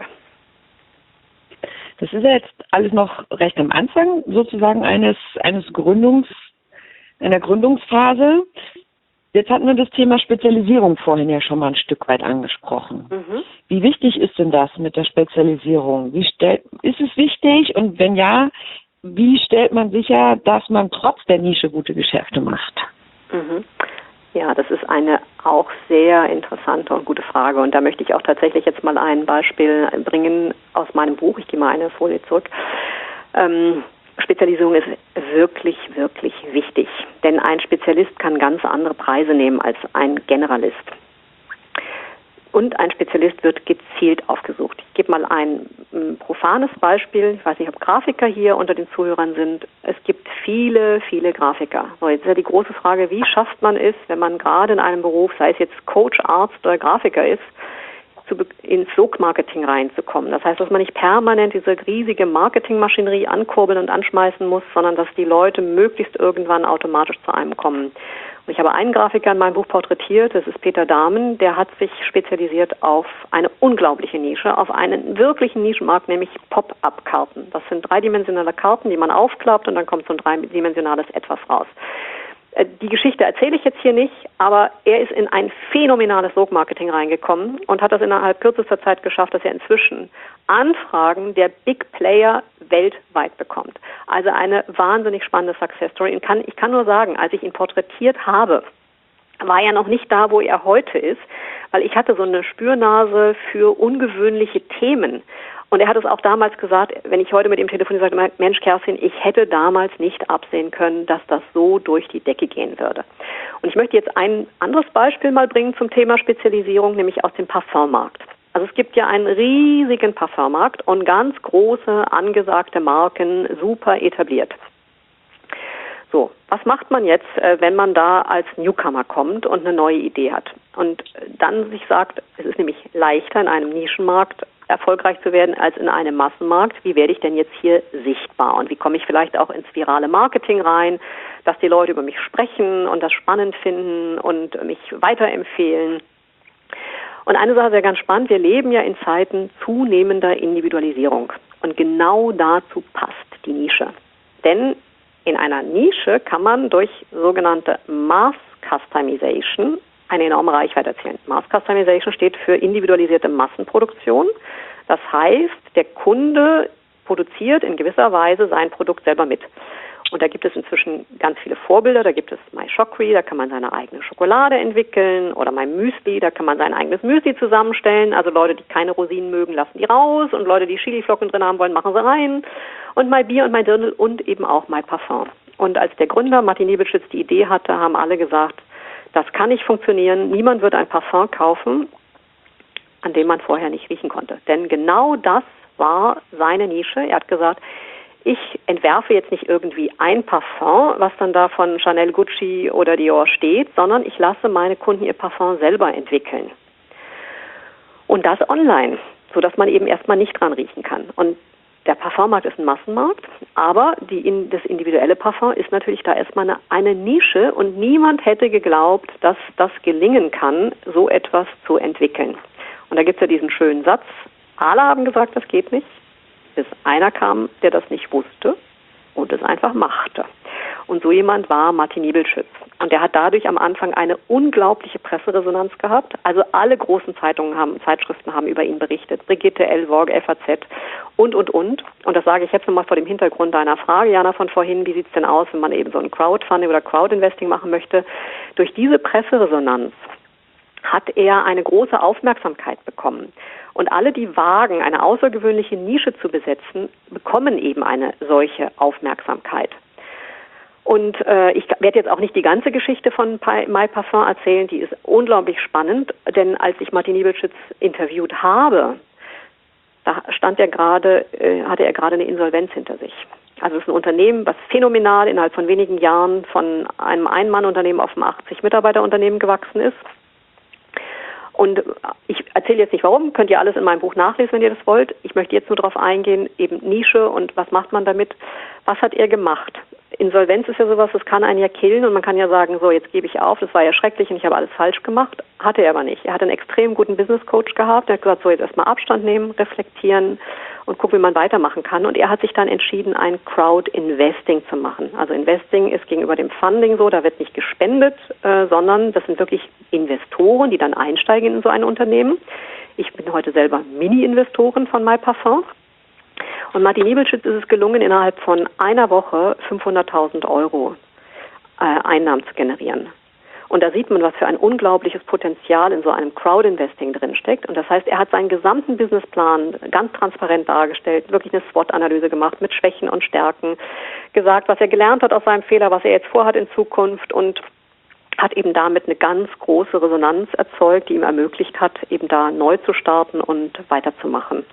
Das ist ja jetzt alles noch recht am Anfang sozusagen eines, eines Gründungs, einer Gründungsphase. Jetzt hatten wir das Thema Spezialisierung vorhin ja schon mal ein Stück weit angesprochen. Mhm. Wie wichtig ist denn das mit der Spezialisierung? Wie stellt, ist es wichtig, und wenn ja, wie stellt man sicher, dass man trotz der Nische gute Geschäfte macht? Mhm. Ja, das ist eine auch sehr interessante und gute Frage. Und da möchte ich auch tatsächlich jetzt mal ein Beispiel bringen aus meinem Buch. Ich gehe mal eine Folie zurück. Ähm, Spezialisierung ist wirklich, wirklich wichtig. Denn ein Spezialist kann ganz andere Preise nehmen als ein Generalist. Und ein Spezialist wird gezielt aufgesucht. Ich gebe mal ein, ein profanes Beispiel. Ich weiß nicht, ob Grafiker hier unter den Zuhörern sind. Es gibt viele, viele Grafiker. So, jetzt ist ja die große Frage, wie schafft man es, wenn man gerade in einem Beruf, sei es jetzt Coach, Arzt oder Grafiker ist, zu, ins Sogmarketing reinzukommen. Das heißt, dass man nicht permanent diese riesige Marketingmaschinerie ankurbeln und anschmeißen muss, sondern dass die Leute möglichst irgendwann automatisch zu einem kommen. Und ich habe einen Grafiker in meinem Buch porträtiert, das ist Peter Dahmen, der hat sich spezialisiert auf eine unglaubliche Nische, auf einen wirklichen Nischenmarkt, nämlich Pop-up-Karten. Das sind dreidimensionale Karten, die man aufklappt, und dann kommt so ein dreidimensionales Etwas raus. Die Geschichte erzähle ich jetzt hier nicht, aber er ist in ein phänomenales Sogmarketing reingekommen und hat das innerhalb kürzester Zeit geschafft, dass er inzwischen Anfragen der Big Player weltweit bekommt. Also eine wahnsinnig spannende Success Story. Ich kann, ich kann nur sagen, als ich ihn porträtiert habe, war er noch nicht da, wo er heute ist, weil ich hatte so eine Spürnase für ungewöhnliche Themen. Und er hat es auch damals gesagt, wenn ich heute mit ihm telefoniere, sagte er, Mensch, Kerstin, ich hätte damals nicht absehen können, dass das so durch die Decke gehen würde. Und ich möchte jetzt ein anderes Beispiel mal bringen zum Thema Spezialisierung, nämlich aus dem Parfummarkt. Also es gibt ja einen riesigen Parfummarkt und ganz große, angesagte Marken, super etabliert. So, was macht man jetzt, wenn man da als Newcomer kommt und eine neue Idee hat und dann sich sagt, es ist nämlich leichter in einem Nischenmarkt erfolgreich zu werden als in einem Massenmarkt. Wie werde ich denn jetzt hier sichtbar und wie komme ich vielleicht auch ins virale Marketing rein, dass die Leute über mich sprechen und das spannend finden und mich weiterempfehlen. Und eine Sache ist ja ganz spannend, wir leben ja in Zeiten zunehmender Individualisierung und genau dazu passt die Nische. Denn in einer Nische kann man durch sogenannte Mass Customization eine enorme Reichweite erzielen. Mass Customization steht für individualisierte Massenproduktion. Das heißt, der Kunde produziert in gewisser Weise sein Produkt selber mit. Und da gibt es inzwischen ganz viele Vorbilder. Da gibt es MyChockery, da kann man seine eigene Schokolade entwickeln. Oder MyMüsli, da kann man sein eigenes Müsli zusammenstellen. Also Leute, die keine Rosinen mögen, lassen die raus. Und Leute, die Chiliflocken drin haben wollen, machen sie rein. Und MyBeer und MyDirndl und eben auch MyParfum. Und als der Gründer Martin Nebelschütz die Idee hatte, haben alle gesagt, das kann nicht funktionieren. Niemand wird ein Parfum kaufen, an dem man vorher nicht riechen konnte. Denn genau das war seine Nische. Er hat gesagt, ich entwerfe jetzt nicht irgendwie ein Parfum, was dann da von Chanel, Gucci oder Dior steht, sondern ich lasse meine Kunden ihr Parfum selber entwickeln. Und das online, sodass man eben erstmal nicht dran riechen kann. Und der Parfummarkt ist ein Massenmarkt, aber die, in, das individuelle Parfum ist natürlich da erstmal eine, eine Nische und niemand hätte geglaubt, dass das gelingen kann, so etwas zu entwickeln. Und da gibt es ja diesen schönen Satz, alle haben gesagt, das geht nicht, bis einer kam, der das nicht wusste und es einfach machte. Und so jemand war Martin Nebelschütz. Und der hat dadurch am Anfang eine unglaubliche Presseresonanz gehabt. Also alle großen Zeitungen haben, Zeitschriften haben über ihn berichtet. Brigitte, Elle, Vogue, F A Z und, und, und. Und das sage ich jetzt nochmal vor dem Hintergrund deiner Frage, Jana, von vorhin. Wie sieht es denn aus, wenn man eben so ein Crowdfunding oder Crowdinvesting machen möchte? Durch diese Presseresonanz hat er eine große Aufmerksamkeit bekommen. Und alle, die wagen, eine außergewöhnliche Nische zu besetzen, bekommen eben eine solche Aufmerksamkeit. Und äh, ich werde jetzt auch nicht die ganze Geschichte von MyParfum erzählen, die ist unglaublich spannend, denn als ich Martin Nebelschütz interviewt habe, da stand er gerade, äh, hatte er gerade eine Insolvenz hinter sich. Also es ist ein Unternehmen, was phänomenal innerhalb von wenigen Jahren von einem Ein-Mann-Unternehmen auf ein achtzig-Mitarbeiter-Unternehmen gewachsen ist. Und ich erzähle jetzt nicht warum, könnt ihr alles in meinem Buch nachlesen, wenn ihr das wollt. Ich möchte jetzt nur darauf eingehen, eben Nische und was macht man damit. Was hat er gemacht? Insolvenz ist ja sowas, das kann einen ja killen und man kann ja sagen, so jetzt gebe ich auf, das war ja schrecklich und ich habe alles falsch gemacht. Hatte er aber nicht. Er hat einen extrem guten Business Coach gehabt, der hat gesagt, so jetzt erstmal Abstand nehmen, reflektieren und gucken, wie man weitermachen kann. Und er hat sich dann entschieden, ein Crowd-Investing zu machen. Also Investing ist gegenüber dem Funding so, da wird nicht gespendet, äh, sondern das sind wirklich Investoren, die dann einsteigen in so ein Unternehmen. Ich bin heute selber Mini-Investorin von MyParfum. Und Martin Nebelschütz ist es gelungen, innerhalb von einer Woche fünfhunderttausend Euro äh, Einnahmen zu generieren. Und da sieht man, was für ein unglaubliches Potenzial in so einem Crowd-Investing drinsteckt. Und das heißt, er hat seinen gesamten Businessplan ganz transparent dargestellt, wirklich eine SWOT-Analyse gemacht mit Schwächen und Stärken, gesagt, was er gelernt hat aus seinem Fehler, was er jetzt vorhat in Zukunft und hat eben damit eine ganz große Resonanz erzeugt, die ihm ermöglicht hat, eben da neu zu starten und weiterzumachen.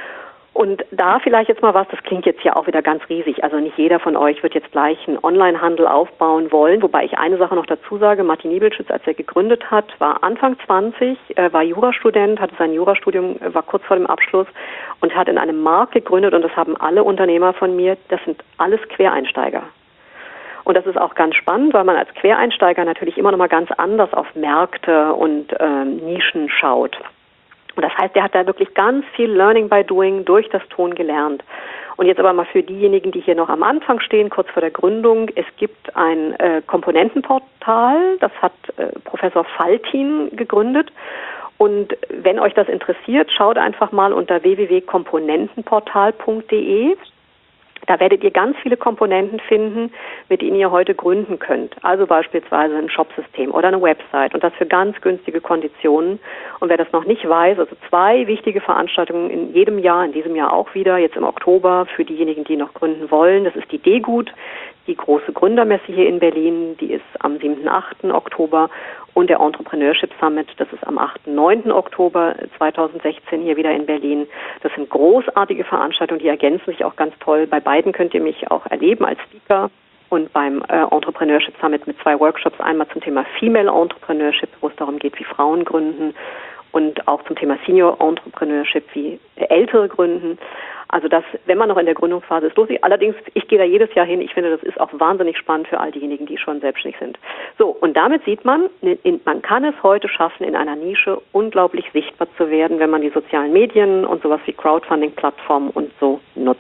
Und da vielleicht jetzt mal was, das klingt jetzt ja auch wieder ganz riesig, also nicht jeder von euch wird jetzt gleich einen Onlinehandel aufbauen wollen, wobei ich eine Sache noch dazu sage, Martin Nebelschütz, als er gegründet hat, war Anfang zwanzig, äh, war Jurastudent, hatte sein Jurastudium, äh, war kurz vor dem Abschluss und hat in einem Markt gegründet und das haben alle Unternehmer von mir, das sind alles Quereinsteiger. Und das ist auch ganz spannend, weil man als Quereinsteiger natürlich immer noch mal ganz anders auf Märkte und ähm, Nischen schaut. Und das heißt, er hat da wirklich ganz viel Learning by Doing durch das Tun gelernt. Und jetzt aber mal für diejenigen, die hier noch am Anfang stehen, kurz vor der Gründung, es gibt ein äh, Komponentenportal, das hat äh, Professor Faltin gegründet. Und wenn euch das interessiert, schaut einfach mal unter w w w punkt komponentenportal punkt d e. Da werdet ihr ganz viele Komponenten finden, mit denen ihr heute gründen könnt. Also beispielsweise ein Shopsystem oder eine Website und das für ganz günstige Konditionen. Und wer das noch nicht weiß, also zwei wichtige Veranstaltungen in jedem Jahr, in diesem Jahr auch wieder, jetzt im Oktober für diejenigen, die noch gründen wollen. Das ist die D-Gut, die große Gründermesse hier in Berlin, die ist am siebten und achten Oktober. Und der Entrepreneurship Summit, das ist am achten und neunten Oktober zweitausendsechzehn hier wieder in Berlin. Das sind großartige Veranstaltungen, die ergänzen sich auch ganz toll. Bei beiden könnt ihr mich auch erleben als Speaker. und beim äh, Entrepreneurship Summit mit zwei Workshops, einmal zum Thema Female Entrepreneurship, wo es darum geht, wie Frauen gründen, und auch zum Thema Senior Entrepreneurship, wie Ältere gründen. Also das, wenn man noch in der Gründungsphase ist, lustig. Allerdings, ich gehe da jedes Jahr hin. Ich finde, das ist auch wahnsinnig spannend für all diejenigen, die schon selbstständig sind. So, und damit sieht man, man kann es heute schaffen, in einer Nische unglaublich sichtbar zu werden, wenn man die sozialen Medien und sowas wie Crowdfunding-Plattformen und so nutzt.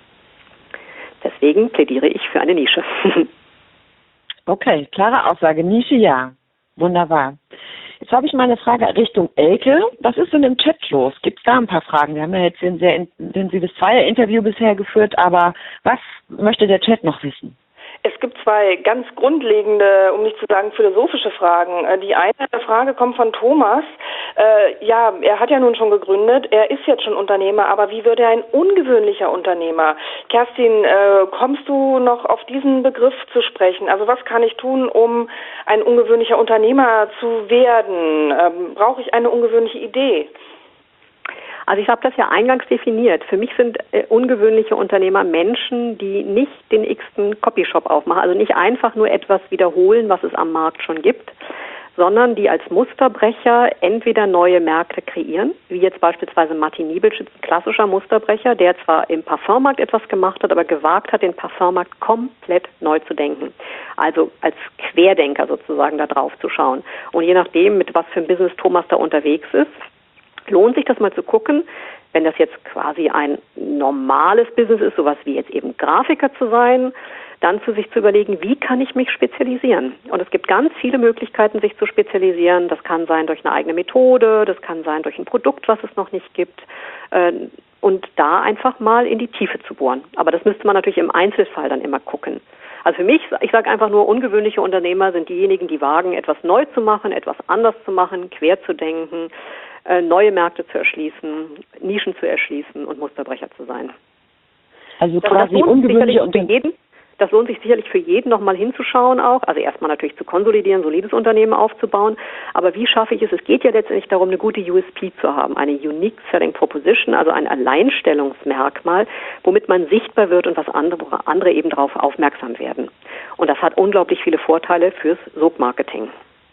Deswegen plädiere ich für eine Nische. Okay, klare Aussage. Nische, ja. Wunderbar. Jetzt habe ich mal eine Frage Richtung Elke. Was ist denn im Chat los? Gibt es da ein paar Fragen? Wir haben ja jetzt ein sehr intensives Zweier-Interview bisher geführt, aber was möchte der Chat noch wissen? Es gibt zwei ganz grundlegende, um nicht zu sagen philosophische Fragen. Die eine Frage kommt von Thomas. Äh, ja, er hat ja nun schon gegründet, er ist jetzt schon Unternehmer, aber wie wird er ein ungewöhnlicher Unternehmer? Kerstin, äh, kommst du noch auf diesen Begriff zu sprechen? Also was kann ich tun, um ein ungewöhnlicher Unternehmer zu werden? Ähm, brauche ich eine ungewöhnliche Idee? Also ich habe das ja eingangs definiert. Für mich sind äh, ungewöhnliche Unternehmer Menschen, die nicht den x-ten Copyshop aufmachen, also nicht einfach nur etwas wiederholen, was es am Markt schon gibt, sondern die als Musterbrecher entweder neue Märkte kreieren, wie jetzt beispielsweise Martin Niebelsch, ein klassischer Musterbrecher, der zwar im Parfummarkt etwas gemacht hat, aber gewagt hat, den Parfummarkt komplett neu zu denken. Also als Querdenker sozusagen da drauf zu schauen. Und je nachdem, mit was für ein Business Thomas da unterwegs ist, lohnt sich das mal zu gucken, wenn das jetzt quasi ein normales Business ist, sowas wie jetzt eben Grafiker zu sein, dann zu sich zu überlegen, wie kann ich mich spezialisieren? Und es gibt ganz viele Möglichkeiten, sich zu spezialisieren. Das kann sein durch eine eigene Methode, das kann sein durch ein Produkt, was es noch nicht gibt. Und da einfach mal in die Tiefe zu bohren. Aber das müsste man natürlich im Einzelfall dann immer gucken. Also für mich, ich sage einfach nur, ungewöhnliche Unternehmer sind diejenigen, die wagen, etwas neu zu machen, etwas anders zu machen, quer zu denken, neue Märkte zu erschließen, Nischen zu erschließen und Musterbrecher zu sein. Also das, quasi das ungewöhnliche Unternehmer. Das lohnt sich sicherlich für jeden, nochmal hinzuschauen auch. Also erstmal natürlich zu konsolidieren, solides Unternehmen aufzubauen. Aber wie schaffe ich es? Es geht ja letztendlich darum, eine gute U S P zu haben, eine Unique Selling Proposition, also ein Alleinstellungsmerkmal, womit man sichtbar wird und was andere, andere eben darauf aufmerksam werden. Und das hat unglaublich viele Vorteile fürs Sogmarketing.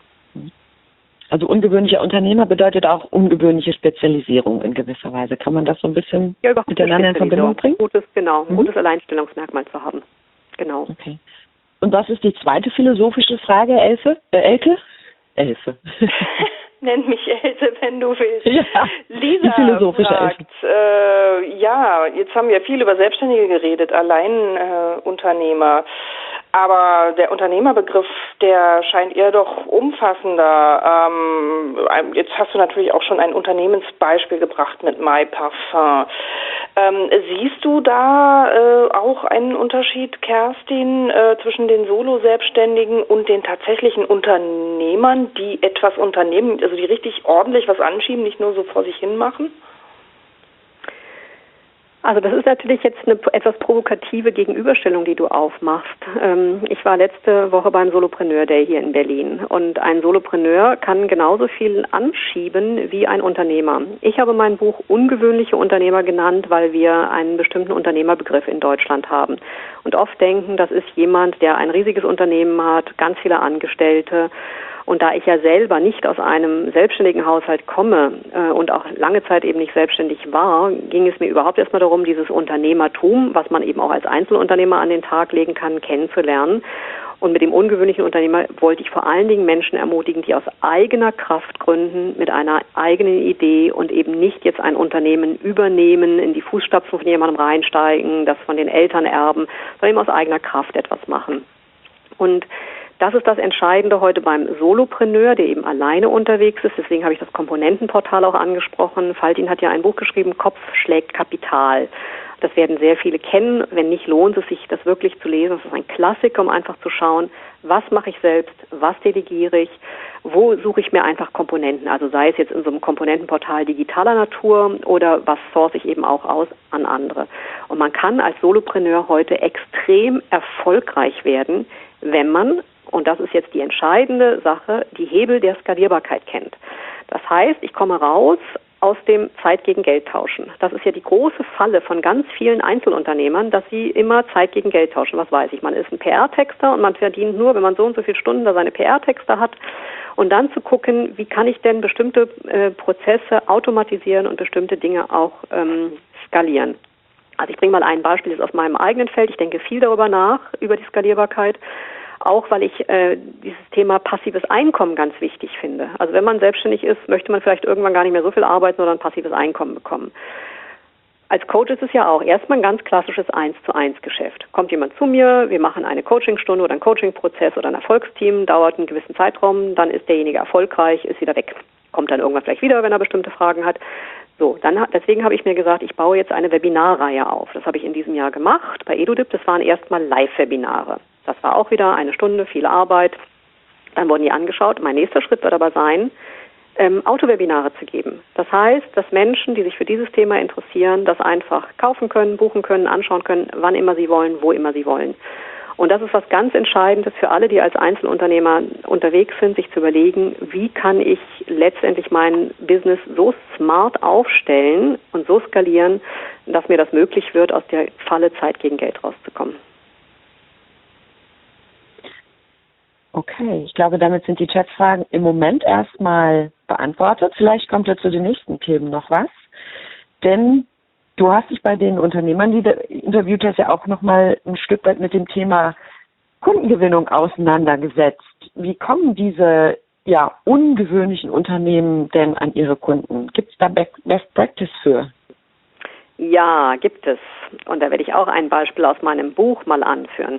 Also ungewöhnlicher Unternehmer bedeutet auch ungewöhnliche Spezialisierung in gewisser Weise. Kann man das so ein bisschen ja, miteinander in Verbindung bringen? Gutes, genau, ein mhm. gutes Alleinstellungsmerkmal zu haben. Genau. Okay. Und was ist die zweite philosophische Frage, Elfe? Äh, Elke? Elfe. Nenn mich Else, wenn du willst. Ja, Lisa die philosophische fragt, äh, ja, jetzt haben wir viel über Selbstständige geredet, Alleinunternehmer. Äh, Aber der Unternehmerbegriff, der scheint eher doch umfassender. Ähm, jetzt hast du natürlich auch schon ein Unternehmensbeispiel gebracht mit MyParfum. Ähm, siehst du da äh, auch einen Unterschied, Kerstin, äh, zwischen den Solo-Selbstständigen und den tatsächlichen Unternehmern, die etwas unternehmen, also die richtig ordentlich was anschieben, nicht nur so vor sich hin machen? Also das ist natürlich jetzt eine etwas provokative Gegenüberstellung, die du aufmachst. Ich war letzte Woche beim Solopreneur Day hier in Berlin und ein Solopreneur kann genauso viel anschieben wie ein Unternehmer. Ich habe mein Buch Ungewöhnliche Unternehmer genannt, weil wir einen bestimmten Unternehmerbegriff in Deutschland haben und oft denken, das ist jemand, der ein riesiges Unternehmen hat, ganz viele Angestellte. Und da ich ja selber nicht aus einem selbstständigen Haushalt komme äh, und auch lange Zeit eben nicht selbstständig war, ging es mir überhaupt erstmal darum, dieses Unternehmertum, was man eben auch als Einzelunternehmer an den Tag legen kann, kennenzulernen. Und mit dem ungewöhnlichen Unternehmer wollte ich vor allen Dingen Menschen ermutigen, die aus eigener Kraft gründen, mit einer eigenen Idee und eben nicht jetzt ein Unternehmen übernehmen, in die Fußstapfen von jemandem reinsteigen, das von den Eltern erben, sondern eben aus eigener Kraft etwas machen. Und das ist das Entscheidende heute beim Solopreneur, der eben alleine unterwegs ist. Deswegen habe ich das Komponentenportal auch angesprochen. Faltin hat ja ein Buch geschrieben, Kopf schlägt Kapital. Das werden sehr viele kennen. Wenn nicht, lohnt es sich, das wirklich zu lesen. Das ist ein Klassiker, um einfach zu schauen, was mache ich selbst, was delegiere ich, wo suche ich mir einfach Komponenten. Also sei es jetzt in so einem Komponentenportal digitaler Natur oder was source ich eben auch aus an andere. Und man kann als Solopreneur heute extrem erfolgreich werden, wenn man, und das ist jetzt die entscheidende Sache, die Hebel der Skalierbarkeit kennt. Das heißt, ich komme raus aus dem Zeit gegen Geld tauschen. Das ist ja die große Falle von ganz vielen Einzelunternehmern, dass sie immer Zeit gegen Geld tauschen. Was weiß ich, man ist ein P R-Texter und man verdient nur, wenn man so und so viele Stunden da seine P R-Texter hat. Und dann zu gucken, wie kann ich denn bestimmte äh, Prozesse automatisieren und bestimmte Dinge auch ähm, skalieren. Also ich bringe mal ein Beispiel jetzt aus meinem eigenen Feld. Ich denke viel darüber nach, über die Skalierbarkeit. Auch weil ich äh, dieses Thema passives Einkommen ganz wichtig finde. Also wenn man selbstständig ist, möchte man vielleicht irgendwann gar nicht mehr so viel arbeiten, sondern ein passives Einkommen bekommen. Als Coach ist es ja auch erstmal ein ganz klassisches eins zu eins Geschäft. Kommt jemand zu mir, wir machen eine Coachingstunde oder einen Coachingprozess oder ein Erfolgsteam, dauert einen gewissen Zeitraum, dann ist derjenige erfolgreich, ist wieder weg. Kommt dann irgendwann vielleicht wieder, wenn er bestimmte Fragen hat. So, dann deswegen habe ich mir gesagt, ich baue jetzt eine Webinarreihe auf. Das habe ich in diesem Jahr gemacht bei EduDip. Das waren erstmal Live-Webinare. Das war auch wieder eine Stunde, viel Arbeit. Dann wurden die angeschaut. Mein nächster Schritt wird aber sein, ähm, Autowebinare zu geben. Das heißt, dass Menschen, die sich für dieses Thema interessieren, das einfach kaufen können, buchen können, anschauen können, wann immer sie wollen, wo immer sie wollen. Und das ist was ganz Entscheidendes für alle, die als Einzelunternehmer unterwegs sind, sich zu überlegen, wie kann ich letztendlich mein Business so smart aufstellen und so skalieren, dass mir das möglich wird, aus der Falle Zeit gegen Geld rauszukommen. Okay, ich glaube, damit sind die Chatfragen im Moment erstmal beantwortet. Vielleicht kommt ja zu den nächsten Themen noch was. Denn du hast dich bei den Unternehmern, die du interviewt hast, ja auch nochmal ein Stück weit mit dem Thema Kundengewinnung auseinandergesetzt. Wie kommen diese ja ungewöhnlichen Unternehmen denn an ihre Kunden? Gibt es da Best Practice für? Ja, gibt es. Und da werde ich auch ein Beispiel aus meinem Buch mal anführen.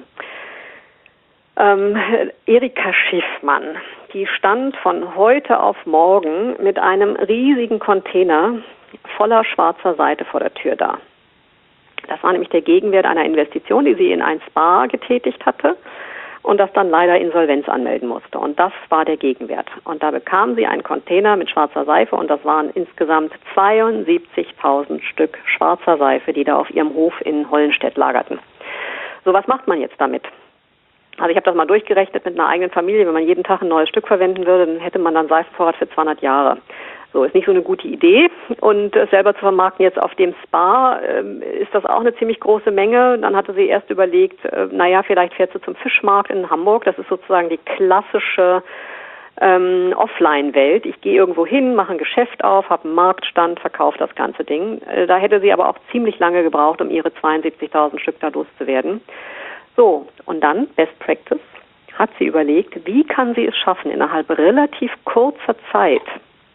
Ähm, Erika Schiffmann, die stand von heute auf morgen mit einem riesigen Container voller schwarzer Seite vor der Tür da. Das war nämlich der Gegenwert einer Investition, die sie in ein Spa getätigt hatte und das dann leider Insolvenz anmelden musste. Und das war der Gegenwert. Und da bekam sie einen Container mit schwarzer Seife und das waren insgesamt zweiundsiebzigtausend Stück schwarzer Seife, die da auf ihrem Hof in Hollenstedt lagerten. So, was macht man jetzt damit? Also ich habe das mal durchgerechnet mit einer eigenen Familie. Wenn man jeden Tag ein neues Stück verwenden würde, dann hätte man dann Seifenvorrat für zweihundert Jahre. So, ist nicht so eine gute Idee. Und äh, selber zu vermarkten jetzt auf dem Spa, äh, ist das auch eine ziemlich große Menge. Dann hatte sie erst überlegt, äh, naja, vielleicht fährt sie zum Fischmarkt in Hamburg. Das ist sozusagen die klassische ähm, Offline-Welt. Ich gehe irgendwo hin, mache ein Geschäft auf, habe einen Marktstand, verkaufe das ganze Ding. Äh, da hätte sie aber auch ziemlich lange gebraucht, um ihre zweiundsiebzigtausend Stück da loszuwerden. So, und dann, Best Practice, hat sie überlegt, wie kann sie es schaffen, innerhalb relativ kurzer Zeit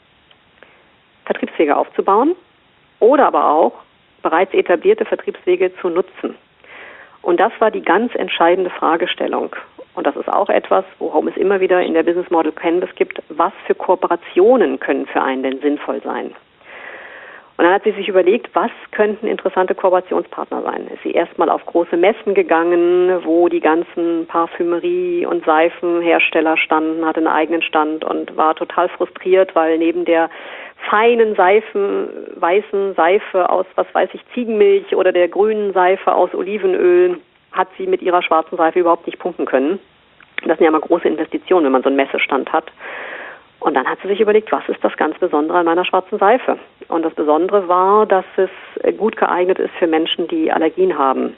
Vertriebswege aufzubauen oder aber auch bereits etablierte Vertriebswege zu nutzen. Und das war die ganz entscheidende Fragestellung. Und das ist auch etwas, worum es immer wieder in der Business Model Canvas gibt, was für Kooperationen können für einen denn sinnvoll sein. Und dann hat sie sich überlegt, was könnten interessante Kooperationspartner sein. Ist sie erstmal auf große Messen gegangen, wo die ganzen Parfümerie- und Seifenhersteller standen, hatte einen eigenen Stand und war total frustriert, weil neben der feinen Seifen, weißen Seife aus, was weiß ich, Ziegenmilch oder der grünen Seife aus Olivenöl hat sie mit ihrer schwarzen Seife überhaupt nicht punkten können. Das sind ja immer große Investitionen, wenn man so einen Messestand hat. Und dann hat sie sich überlegt, was ist das ganz Besondere an meiner schwarzen Seife? Und das Besondere war, dass es gut geeignet ist für Menschen, die Allergien haben.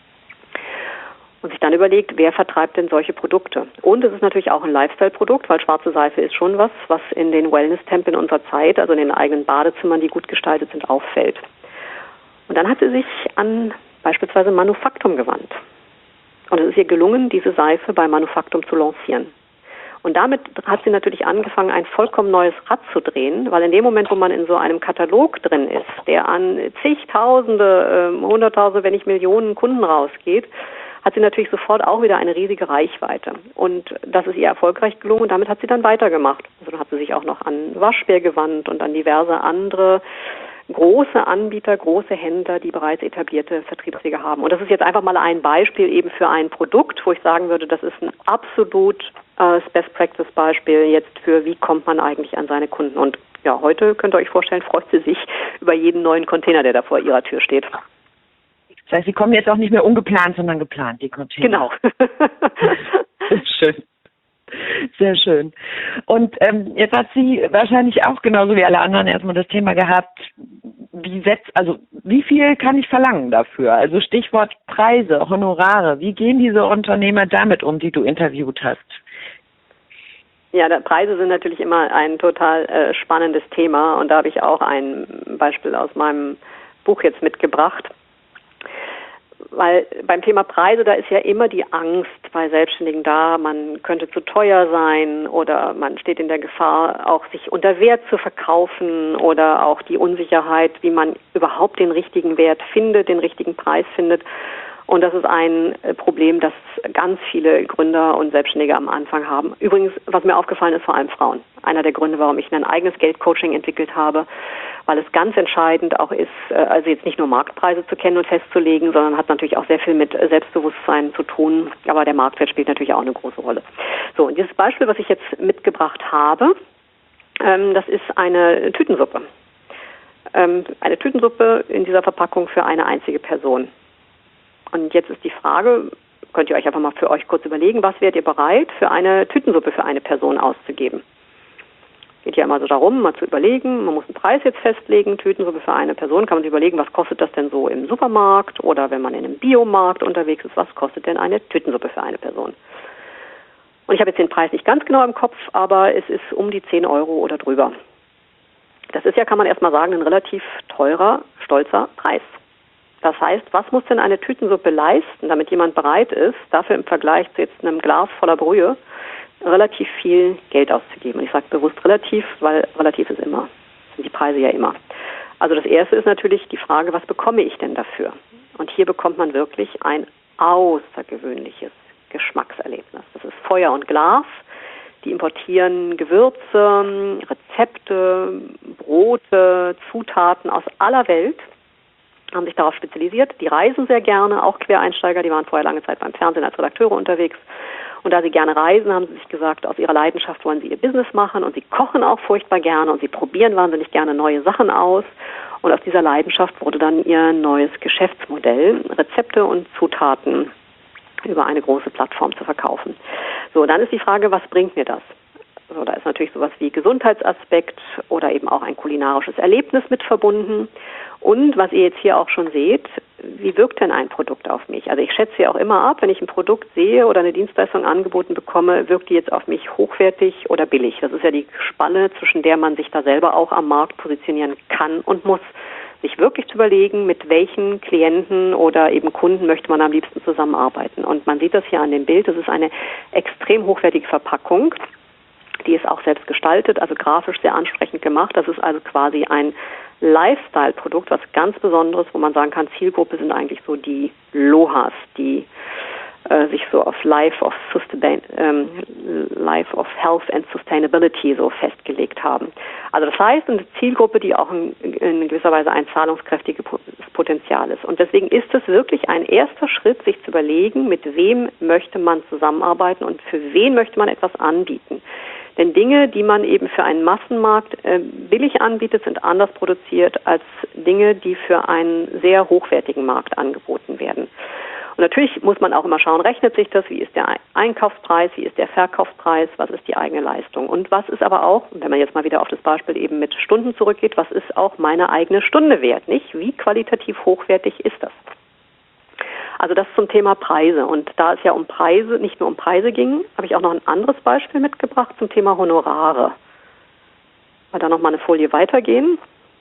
Und sich dann überlegt, wer vertreibt denn solche Produkte? Und es ist natürlich auch ein Lifestyle-Produkt, weil schwarze Seife ist schon was, was in den Wellness-Tempeln unserer Zeit, also in den eigenen Badezimmern, die gut gestaltet sind, auffällt. Und dann hat sie sich an beispielsweise Manufaktum gewandt. Und es ist ihr gelungen, diese Seife bei Manufaktum zu lancieren. Und damit hat sie natürlich angefangen, ein vollkommen neues Rad zu drehen, weil in dem Moment, wo man in so einem Katalog drin ist, der an zigtausende, äh, hunderttausende, wenn nicht Millionen Kunden rausgeht, hat sie natürlich sofort auch wieder eine riesige Reichweite. Und das ist ihr erfolgreich gelungen und damit hat sie dann weitergemacht. Also dann hat sie sich auch noch an Waschbär gewandt und an diverse andere große Anbieter, große Händler, die bereits etablierte Vertriebswege haben. Und das ist jetzt einfach mal ein Beispiel eben für ein Produkt, wo ich sagen würde, das ist ein absolut äh, Best-Practice-Beispiel jetzt für, wie kommt man eigentlich an seine Kunden. Und ja, heute könnt ihr euch vorstellen, freut sie sich über jeden neuen Container, der da vor ihrer Tür steht. Das heißt, sie kommen jetzt auch nicht mehr ungeplant, sondern geplant, die Container. Genau. Schön. Sehr schön. Und ähm, jetzt hat sie wahrscheinlich auch genauso wie alle anderen erstmal das Thema gehabt, wie setzt, also wie viel kann ich verlangen dafür? Also Stichwort Preise, Honorare. Wie gehen diese Unternehmer damit um, die du interviewt hast? Ja, da, Preise sind natürlich immer ein total äh, spannendes Thema und da habe ich auch ein Beispiel aus meinem Buch jetzt mitgebracht. Weil beim Thema Preise, da ist ja immer die Angst bei Selbstständigen da, man könnte zu teuer sein oder man steht in der Gefahr, auch sich unter Wert zu verkaufen oder auch die Unsicherheit, wie man überhaupt den richtigen Wert findet, den richtigen Preis findet. Und das ist ein Problem, das ganz viele Gründer und Selbstständige am Anfang haben. Übrigens, was mir aufgefallen ist, vor allem Frauen. Einer der Gründe, warum ich ein eigenes Geldcoaching entwickelt habe, weil es ganz entscheidend auch ist, also jetzt nicht nur Marktpreise zu kennen und festzulegen, sondern hat natürlich auch sehr viel mit Selbstbewusstsein zu tun. Aber der Marktwert spielt natürlich auch eine große Rolle. So, und dieses Beispiel, was ich jetzt mitgebracht habe, das ist eine Tütensuppe. Eine Tütensuppe in dieser Verpackung für eine einzige Person. Und jetzt ist die Frage, könnt ihr euch einfach mal für euch kurz überlegen, was wärt ihr bereit, für eine Tütensuppe für eine Person auszugeben? Geht ja immer so darum, mal zu überlegen, man muss einen Preis jetzt festlegen, Tütensuppe für eine Person, kann man sich überlegen, was kostet das denn so im Supermarkt oder wenn man in einem Biomarkt unterwegs ist, was kostet denn eine Tütensuppe für eine Person? Und ich habe jetzt den Preis nicht ganz genau im Kopf, aber es ist um die zehn Euro oder drüber. Das ist ja, kann man erstmal sagen, ein relativ teurer, stolzer Preis. Das heißt, was muss denn eine Tütensuppe leisten, damit jemand bereit ist, dafür im Vergleich zu jetzt einem Glas voller Brühe relativ viel Geld auszugeben? Und ich sage bewusst relativ, weil relativ ist immer, sind die Preise ja immer. Also das Erste ist natürlich die Frage, was bekomme ich denn dafür? Und hier bekommt man wirklich ein außergewöhnliches Geschmackserlebnis. Das ist Feuer und Glas. Die importieren Gewürze, Rezepte, Brote, Zutaten aus aller Welt, haben sich darauf spezialisiert. Die reisen sehr gerne, auch Quereinsteiger, die waren vorher lange Zeit beim Fernsehen als Redakteure unterwegs. Und da sie gerne reisen, haben sie sich gesagt, aus ihrer Leidenschaft wollen sie ihr Business machen und sie kochen auch furchtbar gerne und sie probieren wahnsinnig gerne neue Sachen aus. Und aus dieser Leidenschaft wurde dann ihr neues Geschäftsmodell, Rezepte und Zutaten über eine große Plattform zu verkaufen. So, dann ist die Frage, was bringt mir das? So, da ist natürlich sowas wie Gesundheitsaspekt oder eben auch ein kulinarisches Erlebnis mit verbunden. Und was ihr jetzt hier auch schon seht, wie wirkt denn ein Produkt auf mich? Also ich schätze ja auch immer ab, wenn ich ein Produkt sehe oder eine Dienstleistung angeboten bekomme, wirkt die jetzt auf mich hochwertig oder billig? Das ist ja die Spanne, zwischen der man sich da selber auch am Markt positionieren kann und muss. Sich wirklich zu überlegen, mit welchen Klienten oder eben Kunden möchte man am liebsten zusammenarbeiten. Und man sieht das hier an dem Bild, das ist eine extrem hochwertige Verpackung. Die ist auch selbst gestaltet, also grafisch sehr ansprechend gemacht. Das ist also quasi ein Lifestyle-Produkt, was ganz Besonderes, wo man sagen kann, Zielgruppe sind eigentlich so die Lohas, die äh, sich so auf Life of, Sustain, ähm, Life of Health and Sustainability so festgelegt haben. Also das heißt, eine Zielgruppe, die auch in, in gewisser Weise ein zahlungskräftiges Potenzial ist. Und deswegen ist es wirklich ein erster Schritt, sich zu überlegen, mit wem möchte man zusammenarbeiten und für wen möchte man etwas anbieten. Denn Dinge, die man eben für einen Massenmarkt äh, billig anbietet, sind anders produziert als Dinge, die für einen sehr hochwertigen Markt angeboten werden. Und natürlich muss man auch immer schauen, rechnet sich das, wie ist der Einkaufspreis, wie ist der Verkaufspreis, was ist die eigene Leistung. Und was ist aber auch, wenn man jetzt mal wieder auf das Beispiel eben mit Stunden zurückgeht, was ist auch meine eigene Stunde wert, nicht? Wie qualitativ hochwertig ist das? Also das zum Thema Preise. Und da es ja um Preise, nicht nur um Preise ging, habe ich auch noch ein anderes Beispiel mitgebracht zum Thema Honorare. Mal da noch mal eine Folie weitergehen.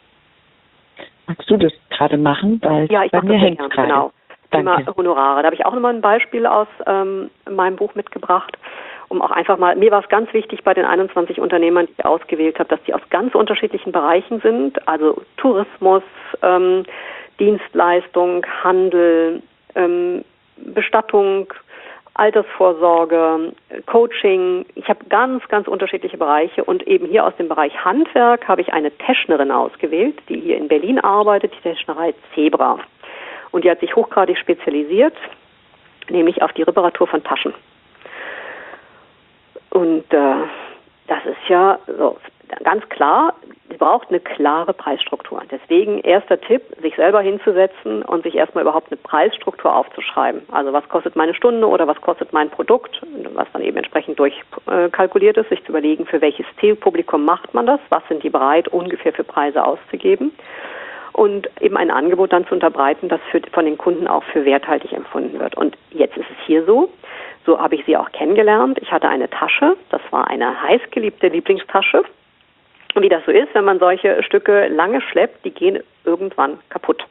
Magst du das gerade machen? Weil ja, ich bei mache mir das hängt gerne, gerade. genau. Danke. Thema Honorare. Da habe ich auch nochmal ein Beispiel aus ähm, meinem Buch mitgebracht, um auch einfach mal, mir war es ganz wichtig bei den einundzwanzig Unternehmern, die ich ausgewählt habe, dass die aus ganz unterschiedlichen Bereichen sind, also Tourismus, ähm, Dienstleistung, Handel, ähm, Bestattung, Altersvorsorge, Coaching. Ich habe ganz, ganz unterschiedliche Bereiche und eben hier aus dem Bereich Handwerk habe ich eine Teschnerin ausgewählt, die hier in Berlin arbeitet, die Teschnerei Zebra. Und die hat sich hochgradig spezialisiert, nämlich auf die Reparatur von Taschen. Und äh, Das ist ja so ganz klar, sie braucht eine klare Preisstruktur. Deswegen erster Tipp, sich selber hinzusetzen und sich erstmal überhaupt eine Preisstruktur aufzuschreiben. Also was kostet meine Stunde oder was kostet mein Produkt, was dann eben entsprechend durchkalkuliert ist, sich zu überlegen, für welches Zielpublikum macht man das, was sind die bereit, ungefähr für Preise auszugeben und eben ein Angebot dann zu unterbreiten, das für, von den Kunden auch für werthaltig empfunden wird. Und jetzt ist es hier so, so habe ich sie auch kennengelernt. Ich hatte eine Tasche, das war eine heißgeliebte Lieblingstasche. Und wie das so ist, wenn man solche Stücke lange schleppt, die gehen irgendwann kaputt.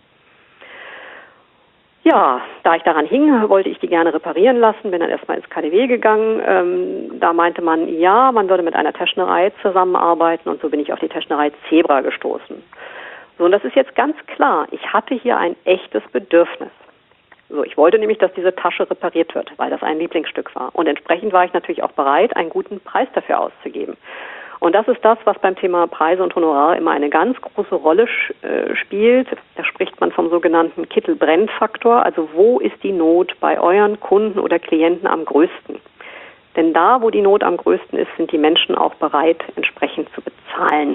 Ja, da ich daran hing, wollte ich die gerne reparieren lassen, bin dann erstmal ins K D W gegangen. Ähm, da meinte man, ja, man würde mit einer Technerei zusammenarbeiten und so bin ich auf die Technerei Zebra gestoßen. So, und das ist jetzt ganz klar, ich hatte hier ein echtes Bedürfnis. So, ich wollte nämlich, dass diese Tasche repariert wird, weil das ein Lieblingsstück war. Und entsprechend war ich natürlich auch bereit, einen guten Preis dafür auszugeben. Und das ist das, was beim Thema Preise und Honorar immer eine ganz große Rolle äh, spielt. Da spricht man vom sogenannten Kittel-Brenn-Faktor. Also wo ist die Not bei euren Kunden oder Klienten am größten? Denn da, wo die Not am größten ist, sind die Menschen auch bereit, entsprechend zu bezahlen.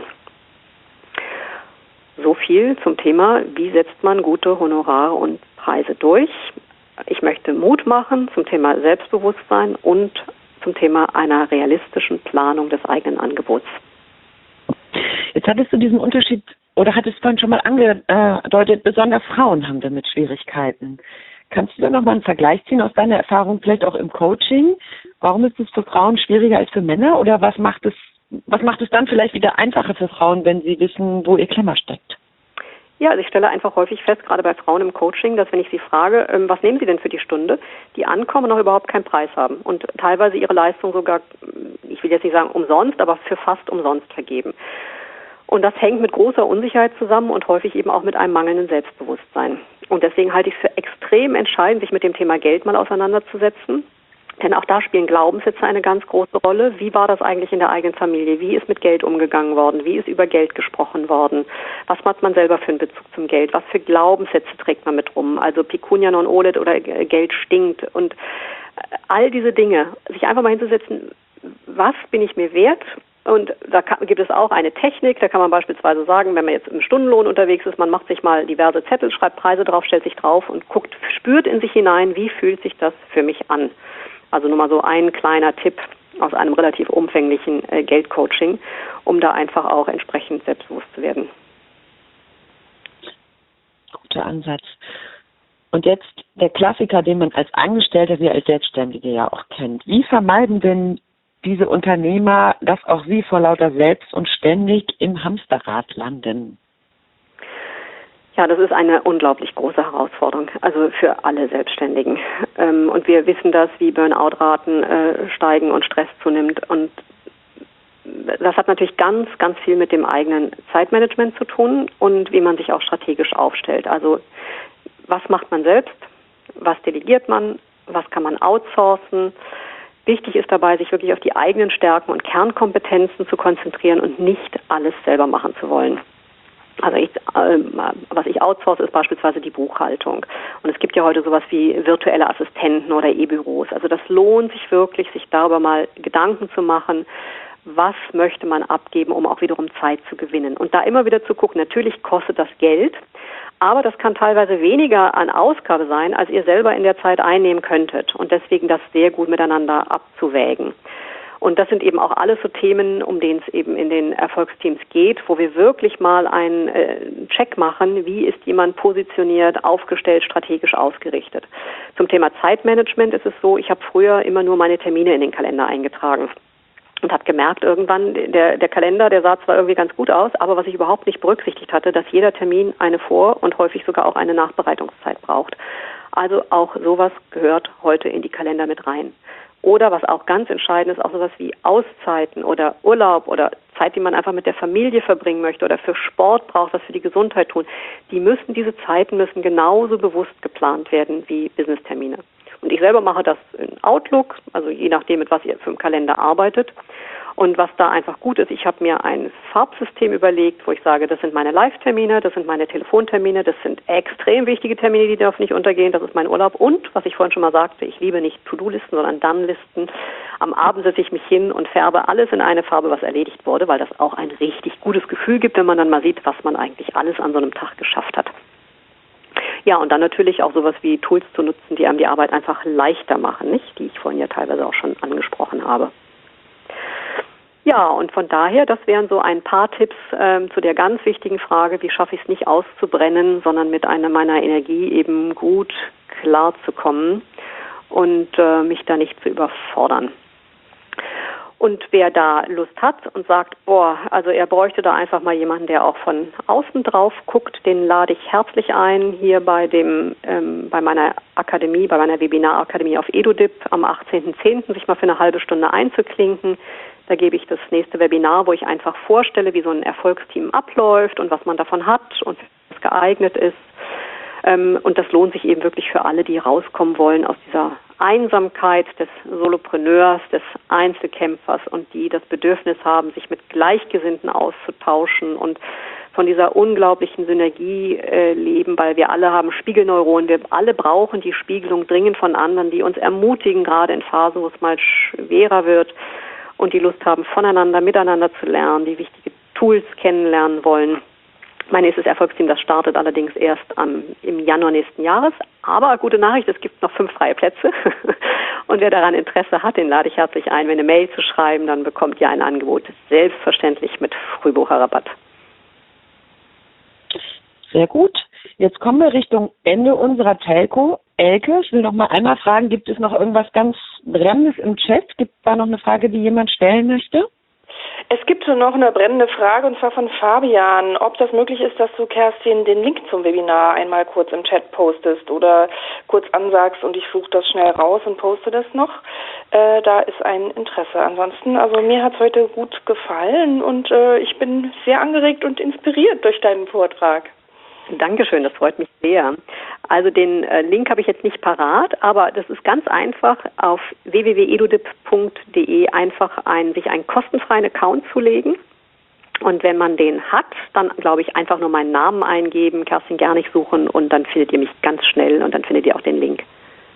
So viel zum Thema, wie setzt man gute Honorare und Preise durch. Ich möchte Mut machen zum Thema Selbstbewusstsein und zum Thema einer realistischen Planung des eigenen Angebots. Jetzt hattest du diesen Unterschied, oder hattest du vorhin schon mal angedeutet, besonders Frauen haben damit Schwierigkeiten. Kannst du da nochmal einen Vergleich ziehen aus deiner Erfahrung, vielleicht auch im Coaching? Warum ist es für Frauen schwieriger als für Männer? Oder was macht es, was macht es dann vielleicht wieder einfacher für Frauen, wenn sie wissen, wo ihr Klemmer steckt? Ja, also ich stelle einfach häufig fest, gerade bei Frauen im Coaching, dass wenn ich sie frage, ähm, was nehmen sie denn für die Stunde, die ankommen und noch überhaupt keinen Preis haben und teilweise ihre Leistung sogar, ich will jetzt nicht sagen umsonst, aber für fast umsonst vergeben. Und das hängt mit großer Unsicherheit zusammen und häufig eben auch mit einem mangelnden Selbstbewusstsein. Und deswegen halte ich es für extrem entscheidend, sich mit dem Thema Geld mal auseinanderzusetzen. Denn auch da spielen Glaubenssätze eine ganz große Rolle. Wie war das eigentlich in der eigenen Familie? Wie ist mit Geld umgegangen worden? Wie ist über Geld gesprochen worden? Was hat man selber für einen Bezug zum Geld? Was für Glaubenssätze trägt man mit rum? Also Pecunia non olet oder Geld stinkt. Und all diese Dinge, sich einfach mal hinzusetzen, was bin ich mir wert? Und da kann, gibt es auch eine Technik, da kann man beispielsweise sagen, wenn man jetzt im Stundenlohn unterwegs ist, man macht sich mal diverse Zettel, schreibt Preise drauf, stellt sich drauf und guckt, spürt in sich hinein, wie fühlt sich das für mich an? Also nur mal so ein kleiner Tipp aus einem relativ umfänglichen äh, Geldcoaching, um da einfach auch entsprechend selbstbewusst zu werden. Guter Ansatz. Und jetzt der Klassiker, den man als Angestellter wie als Selbstständige ja auch kennt. Wie vermeiden denn diese Unternehmer, dass auch sie vor lauter Selbst und ständig im Hamsterrad landen? Ja, das ist eine unglaublich große Herausforderung, also für alle Selbstständigen. Und wir wissen das, wie Burnout-Raten steigen und Stress zunimmt. Und das hat natürlich ganz, ganz viel mit dem eigenen Zeitmanagement zu tun und wie man sich auch strategisch aufstellt. Also was macht man selbst? Was delegiert man? Was kann man outsourcen? Wichtig ist dabei, sich wirklich auf die eigenen Stärken und Kernkompetenzen zu konzentrieren und nicht alles selber machen zu wollen. Also ich, äh, was ich outsource, ist beispielsweise die Buchhaltung. Und es gibt ja heute sowas wie virtuelle Assistenten oder E-Büros. Also das lohnt sich wirklich, sich darüber mal Gedanken zu machen, was möchte man abgeben, um auch wiederum Zeit zu gewinnen. Und da immer wieder zu gucken, natürlich kostet das Geld, aber das kann teilweise weniger an Ausgabe sein, als ihr selber in der Zeit einnehmen könntet. Und deswegen das sehr gut miteinander abzuwägen. Und das sind eben auch alles so Themen, um denen es eben in den Erfolgsteams geht, wo wir wirklich mal einen äh, Check machen, wie ist jemand positioniert, aufgestellt, strategisch ausgerichtet. Zum Thema Zeitmanagement ist es so, ich habe früher immer nur meine Termine in den Kalender eingetragen und habe gemerkt irgendwann, der, der Kalender, der sah zwar irgendwie ganz gut aus, aber was ich überhaupt nicht berücksichtigt hatte, dass jeder Termin eine Vor- und häufig sogar auch eine Nachbereitungszeit braucht. Also auch sowas gehört heute in die Kalender mit rein. Oder was auch ganz entscheidend ist, auch sowas wie Auszeiten oder Urlaub oder Zeit, die man einfach mit der Familie verbringen möchte oder für Sport braucht, was für die Gesundheit tun. Die müssen, diese Zeiten müssen genauso bewusst geplant werden wie Businesstermine. Und ich selber mache das in Outlook, also je nachdem, mit was ihr für einen Kalender arbeitet. Und was da einfach gut ist, ich habe mir ein Farbsystem überlegt, wo ich sage, das sind meine Live-Termine, das sind meine Telefontermine, das sind extrem wichtige Termine, die dürfen nicht untergehen, das ist mein Urlaub. Und, was ich vorhin schon mal sagte, ich liebe nicht To-Do-Listen, sondern Done-Listen. Am Abend setze ich mich hin und färbe alles in eine Farbe, was erledigt wurde, weil das auch ein richtig gutes Gefühl gibt, wenn man dann mal sieht, was man eigentlich alles an so einem Tag geschafft hat. Ja, und dann natürlich auch sowas wie Tools zu nutzen, die einem die Arbeit einfach leichter machen, nicht? Die ich vorhin ja teilweise auch schon angesprochen habe. Ja, und von daher, das wären so ein paar Tipps ähm, zu der ganz wichtigen Frage, wie schaffe ich es nicht auszubrennen, sondern mit einer meiner Energie eben gut klar zu kommen und äh, mich da nicht zu überfordern. Und wer da Lust hat und sagt, boah, also er bräuchte da einfach mal jemanden, der auch von außen drauf guckt, den lade ich herzlich ein, hier bei dem ähm, bei meiner Akademie, bei meiner Webinarakademie auf EduDip am achtzehnten zehnten sich mal für eine halbe Stunde einzuklinken. Da gebe ich das nächste Webinar, wo ich einfach vorstelle, wie so ein Erfolgsteam abläuft und was man davon hat und was geeignet ist. Und das lohnt sich eben wirklich für alle, die rauskommen wollen aus dieser Einsamkeit des Solopreneurs, des Einzelkämpfers und die das Bedürfnis haben, sich mit Gleichgesinnten auszutauschen und von dieser unglaublichen Synergie äh, leben, weil wir alle haben Spiegelneuronen. Wir alle brauchen die Spiegelung dringend von anderen, die uns ermutigen, gerade in Phasen, wo es mal schwerer wird und die Lust haben, voneinander, miteinander zu lernen, die wichtige Tools kennenlernen wollen. Mein nächstes Erfolgsteam, das startet allerdings erst am, im Januar nächsten Jahres. Aber gute Nachricht, es gibt noch fünf freie Plätze. Und wer daran Interesse hat, den lade ich herzlich ein, mir eine Mail zu schreiben. Dann bekommt ihr ein Angebot, selbstverständlich mit Frühbucherrabatt. Sehr gut. Jetzt kommen wir Richtung Ende unserer Telco. Elke, ich will noch mal einmal fragen, gibt es noch irgendwas ganz Brennendes im Chat? Gibt es da noch eine Frage, die jemand stellen möchte? Es gibt noch eine brennende Frage, und zwar von Fabian, ob das möglich ist, dass du, Kerstin, den Link zum Webinar einmal kurz im Chat postest oder kurz ansagst und ich suche das schnell raus und poste das noch. Äh, da ist ein Interesse. Ansonsten, also mir hat es heute gut gefallen und äh, ich bin sehr angeregt und inspiriert durch deinen Vortrag. Dankeschön, das freut mich sehr. Also den äh, Link habe ich jetzt nicht parat, aber das ist ganz einfach, auf w w w punkt edudip punkt d e einfach ein, sich einen kostenfreien Account zulegen. Und wenn man den hat, dann, glaube ich, einfach nur meinen Namen eingeben, Kerstin Gernig suchen und dann findet ihr mich ganz schnell und dann findet ihr auch den Link.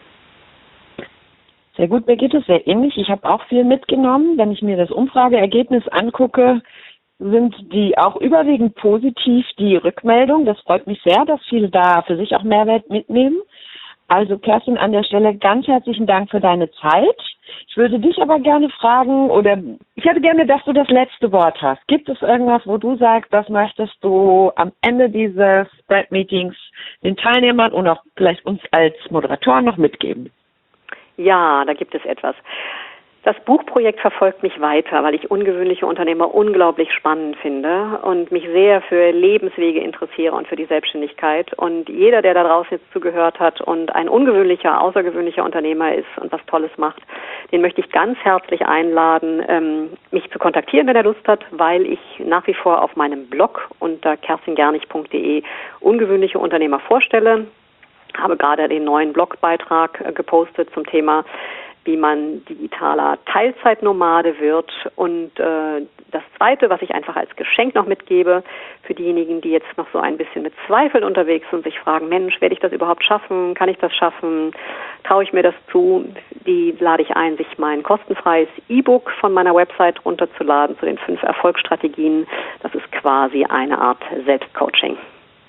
Sehr gut, mir geht es sehr ähnlich. Ich habe auch viel mitgenommen. Wenn ich mir das Umfrageergebnis angucke, sind die auch überwiegend positiv, die Rückmeldung. Das freut mich sehr, dass viele da für sich auch Mehrwert mitnehmen. Also Kerstin, an der Stelle ganz herzlichen Dank für deine Zeit. Ich würde dich aber gerne fragen, oder ich hätte gerne, dass du das letzte Wort hast. Gibt es irgendwas, wo du sagst, das möchtest du am Ende dieses Spread-Meetings den Teilnehmern und auch vielleicht uns als Moderatoren noch mitgeben? Ja, da gibt es etwas. Das Buchprojekt verfolgt mich weiter, weil ich ungewöhnliche Unternehmer unglaublich spannend finde und mich sehr für Lebenswege interessiere und für die Selbstständigkeit. Und jeder, der da draußen jetzt zugehört hat und ein ungewöhnlicher, außergewöhnlicher Unternehmer ist und was Tolles macht, den möchte ich ganz herzlich einladen, mich zu kontaktieren, wenn er Lust hat, weil ich nach wie vor auf meinem Blog unter kerstin gernig punkt d e ungewöhnliche Unternehmer vorstelle. Habe gerade den neuen Blogbeitrag gepostet zum Thema, wie man digitaler Teilzeitnomade wird. Und äh, das Zweite, was ich einfach als Geschenk noch mitgebe, für diejenigen, die jetzt noch so ein bisschen mit Zweifeln unterwegs sind und sich fragen, Mensch, werde ich das überhaupt schaffen? Kann ich das schaffen? Traue ich mir das zu? Die lade ich ein, sich mein kostenfreies E-Book von meiner Website runterzuladen zu den fünf Erfolgsstrategien. Das ist quasi eine Art Selbstcoaching.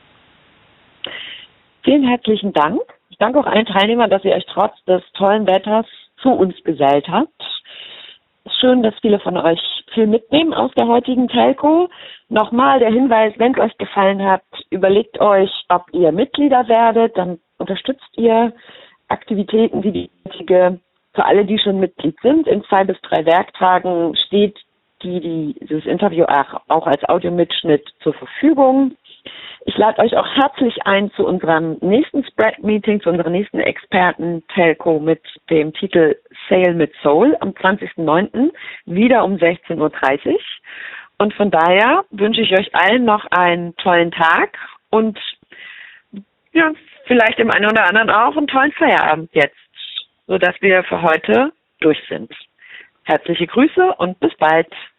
Vielen herzlichen Dank. Ich danke auch allen Teilnehmern, dass ihr euch trotz des tollen Wetters zu uns gesellt habt. Es ist schön, dass viele von euch viel mitnehmen aus der heutigen Telco. Nochmal der Hinweis, wenn es euch gefallen hat, überlegt euch, ob ihr Mitglieder werdet, dann unterstützt ihr Aktivitäten wie die heutige. Für alle, die schon Mitglied sind, in zwei bis drei Werktagen steht die, die, dieses Interview auch, auch als Audiomitschnitt zur Verfügung. Ich lade euch auch herzlich ein zu unserem nächsten Spread-Meeting, zu unserer nächsten Experten-Telco mit dem Titel Sale mit Soul am zwanzigsten neunten wieder um sechzehn Uhr dreißig. Und von daher wünsche ich euch allen noch einen tollen Tag und ja, vielleicht dem einen oder anderen auch einen tollen Feierabend jetzt. sodass wir für heute durch sind. Herzliche Grüße und bis bald.